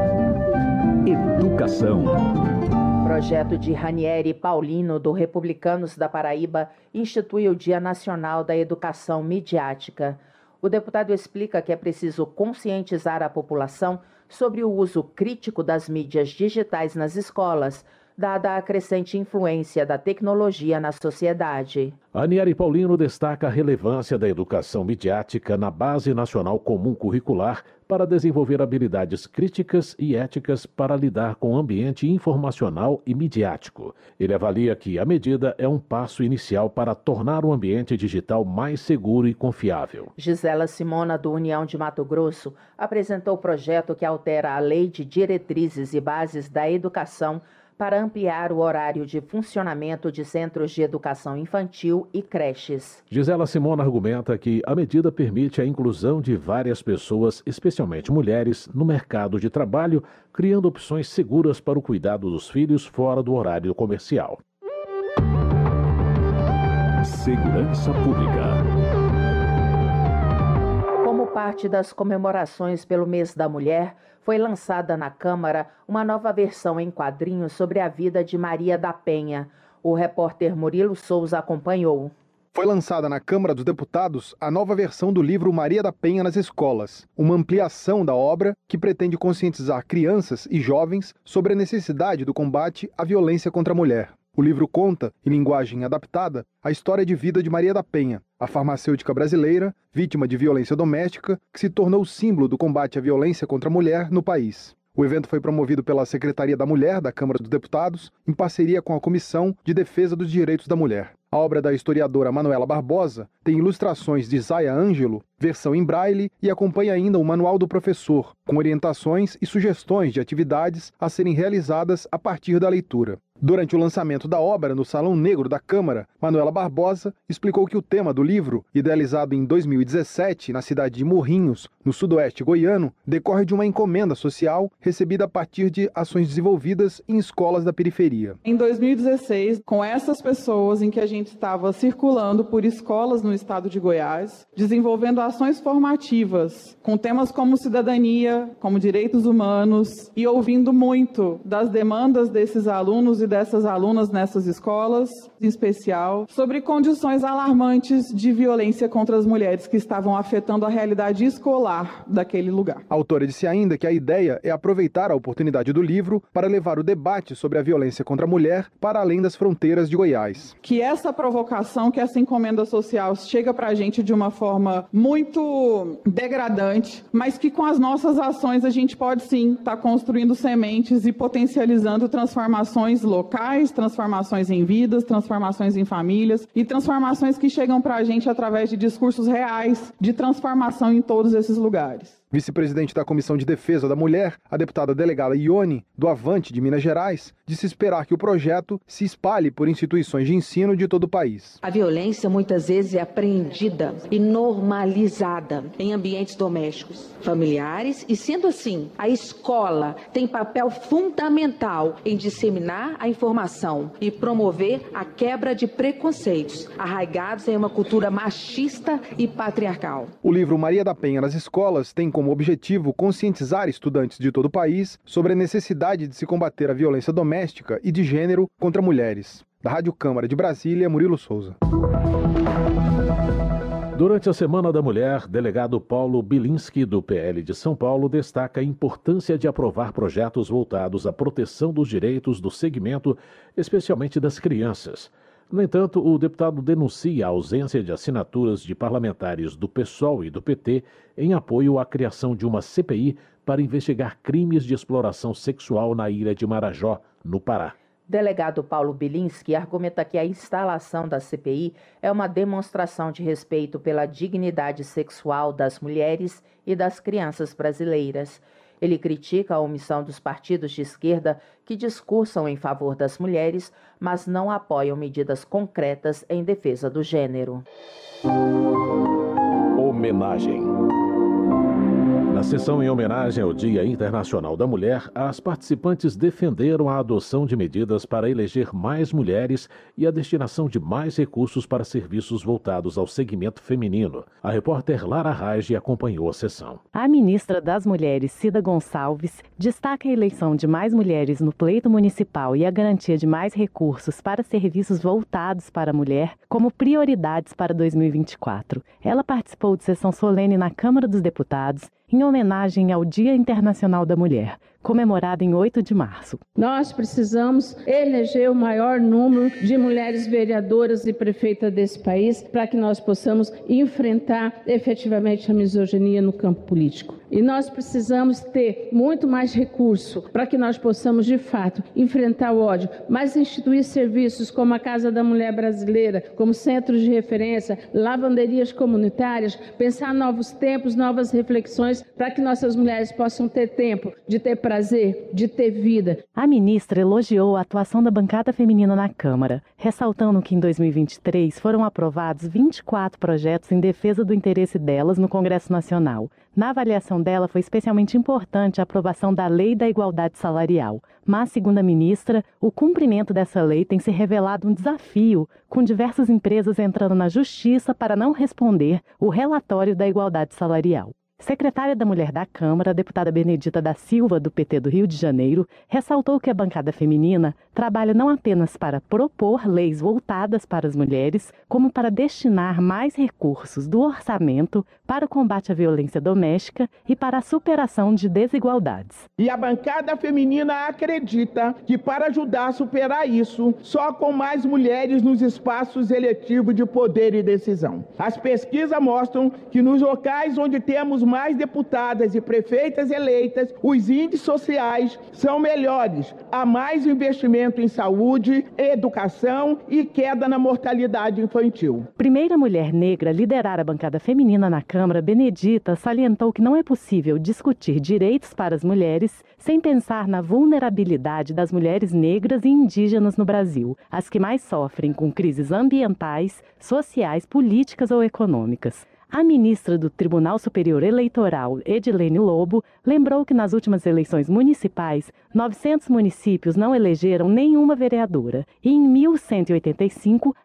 Educação. Projeto de Ranieri Paulino, do Republicanos da Paraíba, institui o Dia Nacional da Educação Midiática. O deputado explica que é preciso conscientizar a população sobre o uso crítico das mídias digitais nas escolas, dada a crescente influência da tecnologia na sociedade. Ranieri Paulino destaca a relevância da educação midiática na Base Nacional Comum Curricular para desenvolver habilidades críticas e éticas para lidar com o ambiente informacional e midiático. Ele avalia que a medida é um passo inicial para tornar o ambiente digital mais seguro e confiável. Gisela Simona, do União de Mato Grosso, apresentou o projeto que altera a Lei de Diretrizes e Bases da Educação para ampliar o horário de funcionamento de centros de educação infantil e creches. Gisela Simona argumenta que a medida permite a inclusão de várias pessoas, especialmente mulheres, no mercado de trabalho, criando opções seguras para o cuidado dos filhos fora do horário comercial. Segurança Pública. Como parte das comemorações pelo Mês da Mulher, foi lançada na Câmara uma nova versão em quadrinhos sobre a vida de Maria da Penha. O repórter Murilo Souza acompanhou. Foi lançada na Câmara dos Deputados a nova versão do livro Maria da Penha nas Escolas, uma ampliação da obra que pretende conscientizar crianças e jovens sobre a necessidade do combate à violência contra a mulher. O livro conta, em linguagem adaptada, a história de vida de Maria da Penha, a farmacêutica brasileira, vítima de violência doméstica, que se tornou símbolo do combate à violência contra a mulher no país. O evento foi promovido pela Secretaria da Mulher da Câmara dos Deputados, em parceria com a Comissão de Defesa dos Direitos da Mulher. A obra da historiadora Manuela Barbosa tem ilustrações de Zaya Ângelo, versão em braille, e acompanha ainda o Manual do Professor, com orientações e sugestões de atividades a serem realizadas a partir da leitura. Durante o lançamento da obra no Salão Negro da Câmara, Manuela Barbosa explicou que o tema do livro, idealizado em 2017 na cidade de Morrinhos, no sudoeste goiano, decorre de uma encomenda social recebida a partir de ações desenvolvidas em escolas da periferia. Em 2016, com essas pessoas em que a gente estava circulando por escolas no estado de Goiás, desenvolvendo ações formativas com temas como cidadania, como direitos humanos, e ouvindo muito das demandas desses alunos e dessas alunas nessas escolas, em especial, sobre condições alarmantes de violência contra as mulheres que estavam afetando a realidade escolar daquele lugar. A autora disse ainda que a ideia é aproveitar a oportunidade do livro para levar o debate sobre a violência contra a mulher para além das fronteiras de Goiás. Que essa provocação, que essa encomenda social chega para a gente de uma forma muito degradante, mas que com as nossas ações a gente pode sim estar construindo sementes e potencializando transformações locais, transformações em vidas, transformações em famílias e transformações que chegam para a gente através de discursos reais de transformação em todos esses lugares. Vice-presidente da Comissão de Defesa da Mulher, a deputada delegada Ione, do Avante de Minas Gerais, disse esperar que o projeto se espalhe por instituições de ensino de todo o país. A violência muitas vezes é apreendida e normalizada em ambientes domésticos, familiares, e sendo assim, a escola tem papel fundamental em disseminar a informação e promover a quebra de preconceitos arraigados em uma cultura machista e patriarcal. O livro Maria da Penha nas Escolas tem como objetivo conscientizar estudantes de todo o país sobre a necessidade de se combater a violência doméstica e de gênero contra mulheres. Da Rádio Câmara de Brasília, Murilo Souza. Durante a Semana da Mulher, delegado Paulo Bilinski, do PL de São Paulo, destaca a importância de aprovar projetos voltados à proteção dos direitos do segmento, especialmente das crianças. No entanto, o deputado denuncia a ausência de assinaturas de parlamentares do PSOL e do PT em apoio à criação de uma CPI para investigar crimes de exploração sexual na ilha de Marajó, no Pará. Delegado Paulo Bilinski argumenta que a instalação da CPI é uma demonstração de respeito pela dignidade sexual das mulheres e das crianças brasileiras. Ele critica a omissão dos partidos de esquerda que discursam em favor das mulheres, mas não apoiam medidas concretas em defesa do gênero. Homenagem. Na sessão em homenagem ao Dia Internacional da Mulher, as participantes defenderam a adoção de medidas para eleger mais mulheres e a destinação de mais recursos para serviços voltados ao segmento feminino. A repórter Lara Rage acompanhou a sessão. A ministra das Mulheres, Cida Gonçalves, destaca a eleição de mais mulheres no pleito municipal e a garantia de mais recursos para serviços voltados para a mulher como prioridades para 2024. Ela participou de sessão solene na Câmara dos Deputados em homenagem ao Dia Internacional da Mulher, comemorado em 8 de março. Nós precisamos eleger o maior número de mulheres vereadoras e prefeitas desse país para que nós possamos enfrentar efetivamente a misoginia no campo político. E nós precisamos ter muito mais recurso para que nós possamos, de fato, enfrentar o ódio, mas instituir serviços como a Casa da Mulher Brasileira, como centros de referência, lavanderias comunitárias, pensar novos tempos, novas reflexões para que nossas mulheres possam ter tempo de ter prazer, de ter vida. A ministra elogiou a atuação da bancada feminina na Câmara, ressaltando que em 2023 foram aprovados 24 projetos em defesa do interesse delas no Congresso Nacional. Na avaliação dela, foi especialmente importante a aprovação da Lei da Igualdade Salarial. Mas, segundo a ministra, o cumprimento dessa lei tem se revelado um desafio, com diversas empresas entrando na justiça para não responder o relatório da igualdade salarial. Secretária da Mulher da Câmara, a deputada Benedita da Silva, do PT do Rio de Janeiro, ressaltou que a bancada feminina trabalha não apenas para propor leis voltadas para as mulheres, como para destinar mais recursos do orçamento para o combate à violência doméstica e para a superação de desigualdades. E a bancada feminina acredita que para ajudar a superar isso, só com mais mulheres nos espaços eletivos de poder e decisão. As pesquisas mostram que nos locais onde temos mais deputadas e prefeitas eleitas, os índices sociais são melhores. Há mais investimento em saúde, educação e queda na mortalidade infantil. Primeira mulher negra a liderar a bancada feminina na Câmara, Benedita salientou que não é possível discutir direitos para as mulheres sem pensar na vulnerabilidade das mulheres negras e indígenas no Brasil, as que mais sofrem com crises ambientais, sociais, políticas ou econômicas. A ministra do Tribunal Superior Eleitoral, Edilene Lobo, lembrou que nas últimas eleições municipais, 900 municípios não elegeram nenhuma vereadora e em 1.185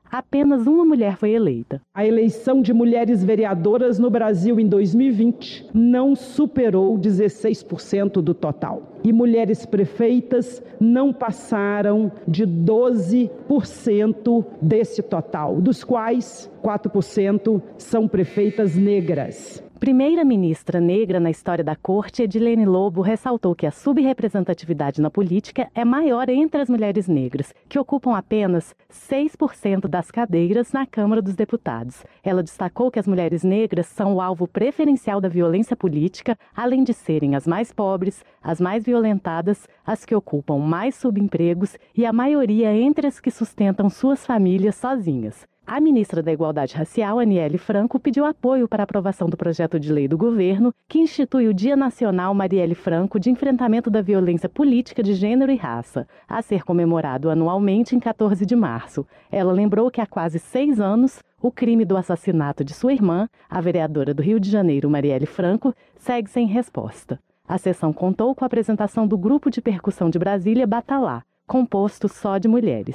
apenas uma mulher foi eleita. A eleição de mulheres vereadoras no Brasil em 2020 não superou 16% do total. E mulheres prefeitas não passaram de 12% desse total, dos quais 4% são prefeitas negras. Primeira-ministra negra na história da corte, Edilene Lobo, ressaltou que a subrepresentatividade na política é maior entre as mulheres negras, que ocupam apenas 6% das cadeiras na Câmara dos Deputados. Ela destacou que as mulheres negras são o alvo preferencial da violência política, além de serem as mais pobres, as mais violentadas, as que ocupam mais subempregos e a maioria entre as que sustentam suas famílias sozinhas. A ministra da Igualdade Racial, Aniele Franco, pediu apoio para a aprovação do projeto de lei do governo que institui o Dia Nacional Marielle Franco de Enfrentamento da Violência Política de Gênero e Raça, a ser comemorado anualmente em 14 de março. Ela lembrou que há quase 6 anos, o crime do assassinato de sua irmã, a vereadora do Rio de Janeiro, Marielle Franco, segue sem resposta. A sessão contou com a apresentação do Grupo de Percussão de Brasília, Batalá, composto só de mulheres.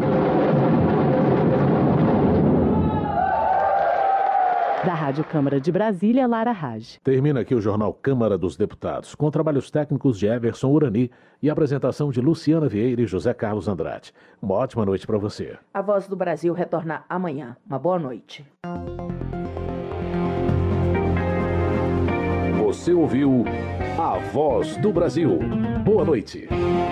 Da Rádio Câmara de Brasília, Lara Raj. Termina aqui o Jornal Câmara dos Deputados, com trabalhos técnicos de Everson Urani e apresentação de Luciana Vieira e José Carlos Andrade. Uma ótima noite para você. A Voz do Brasil retorna amanhã. Uma boa noite. Você ouviu A Voz do Brasil. Boa noite.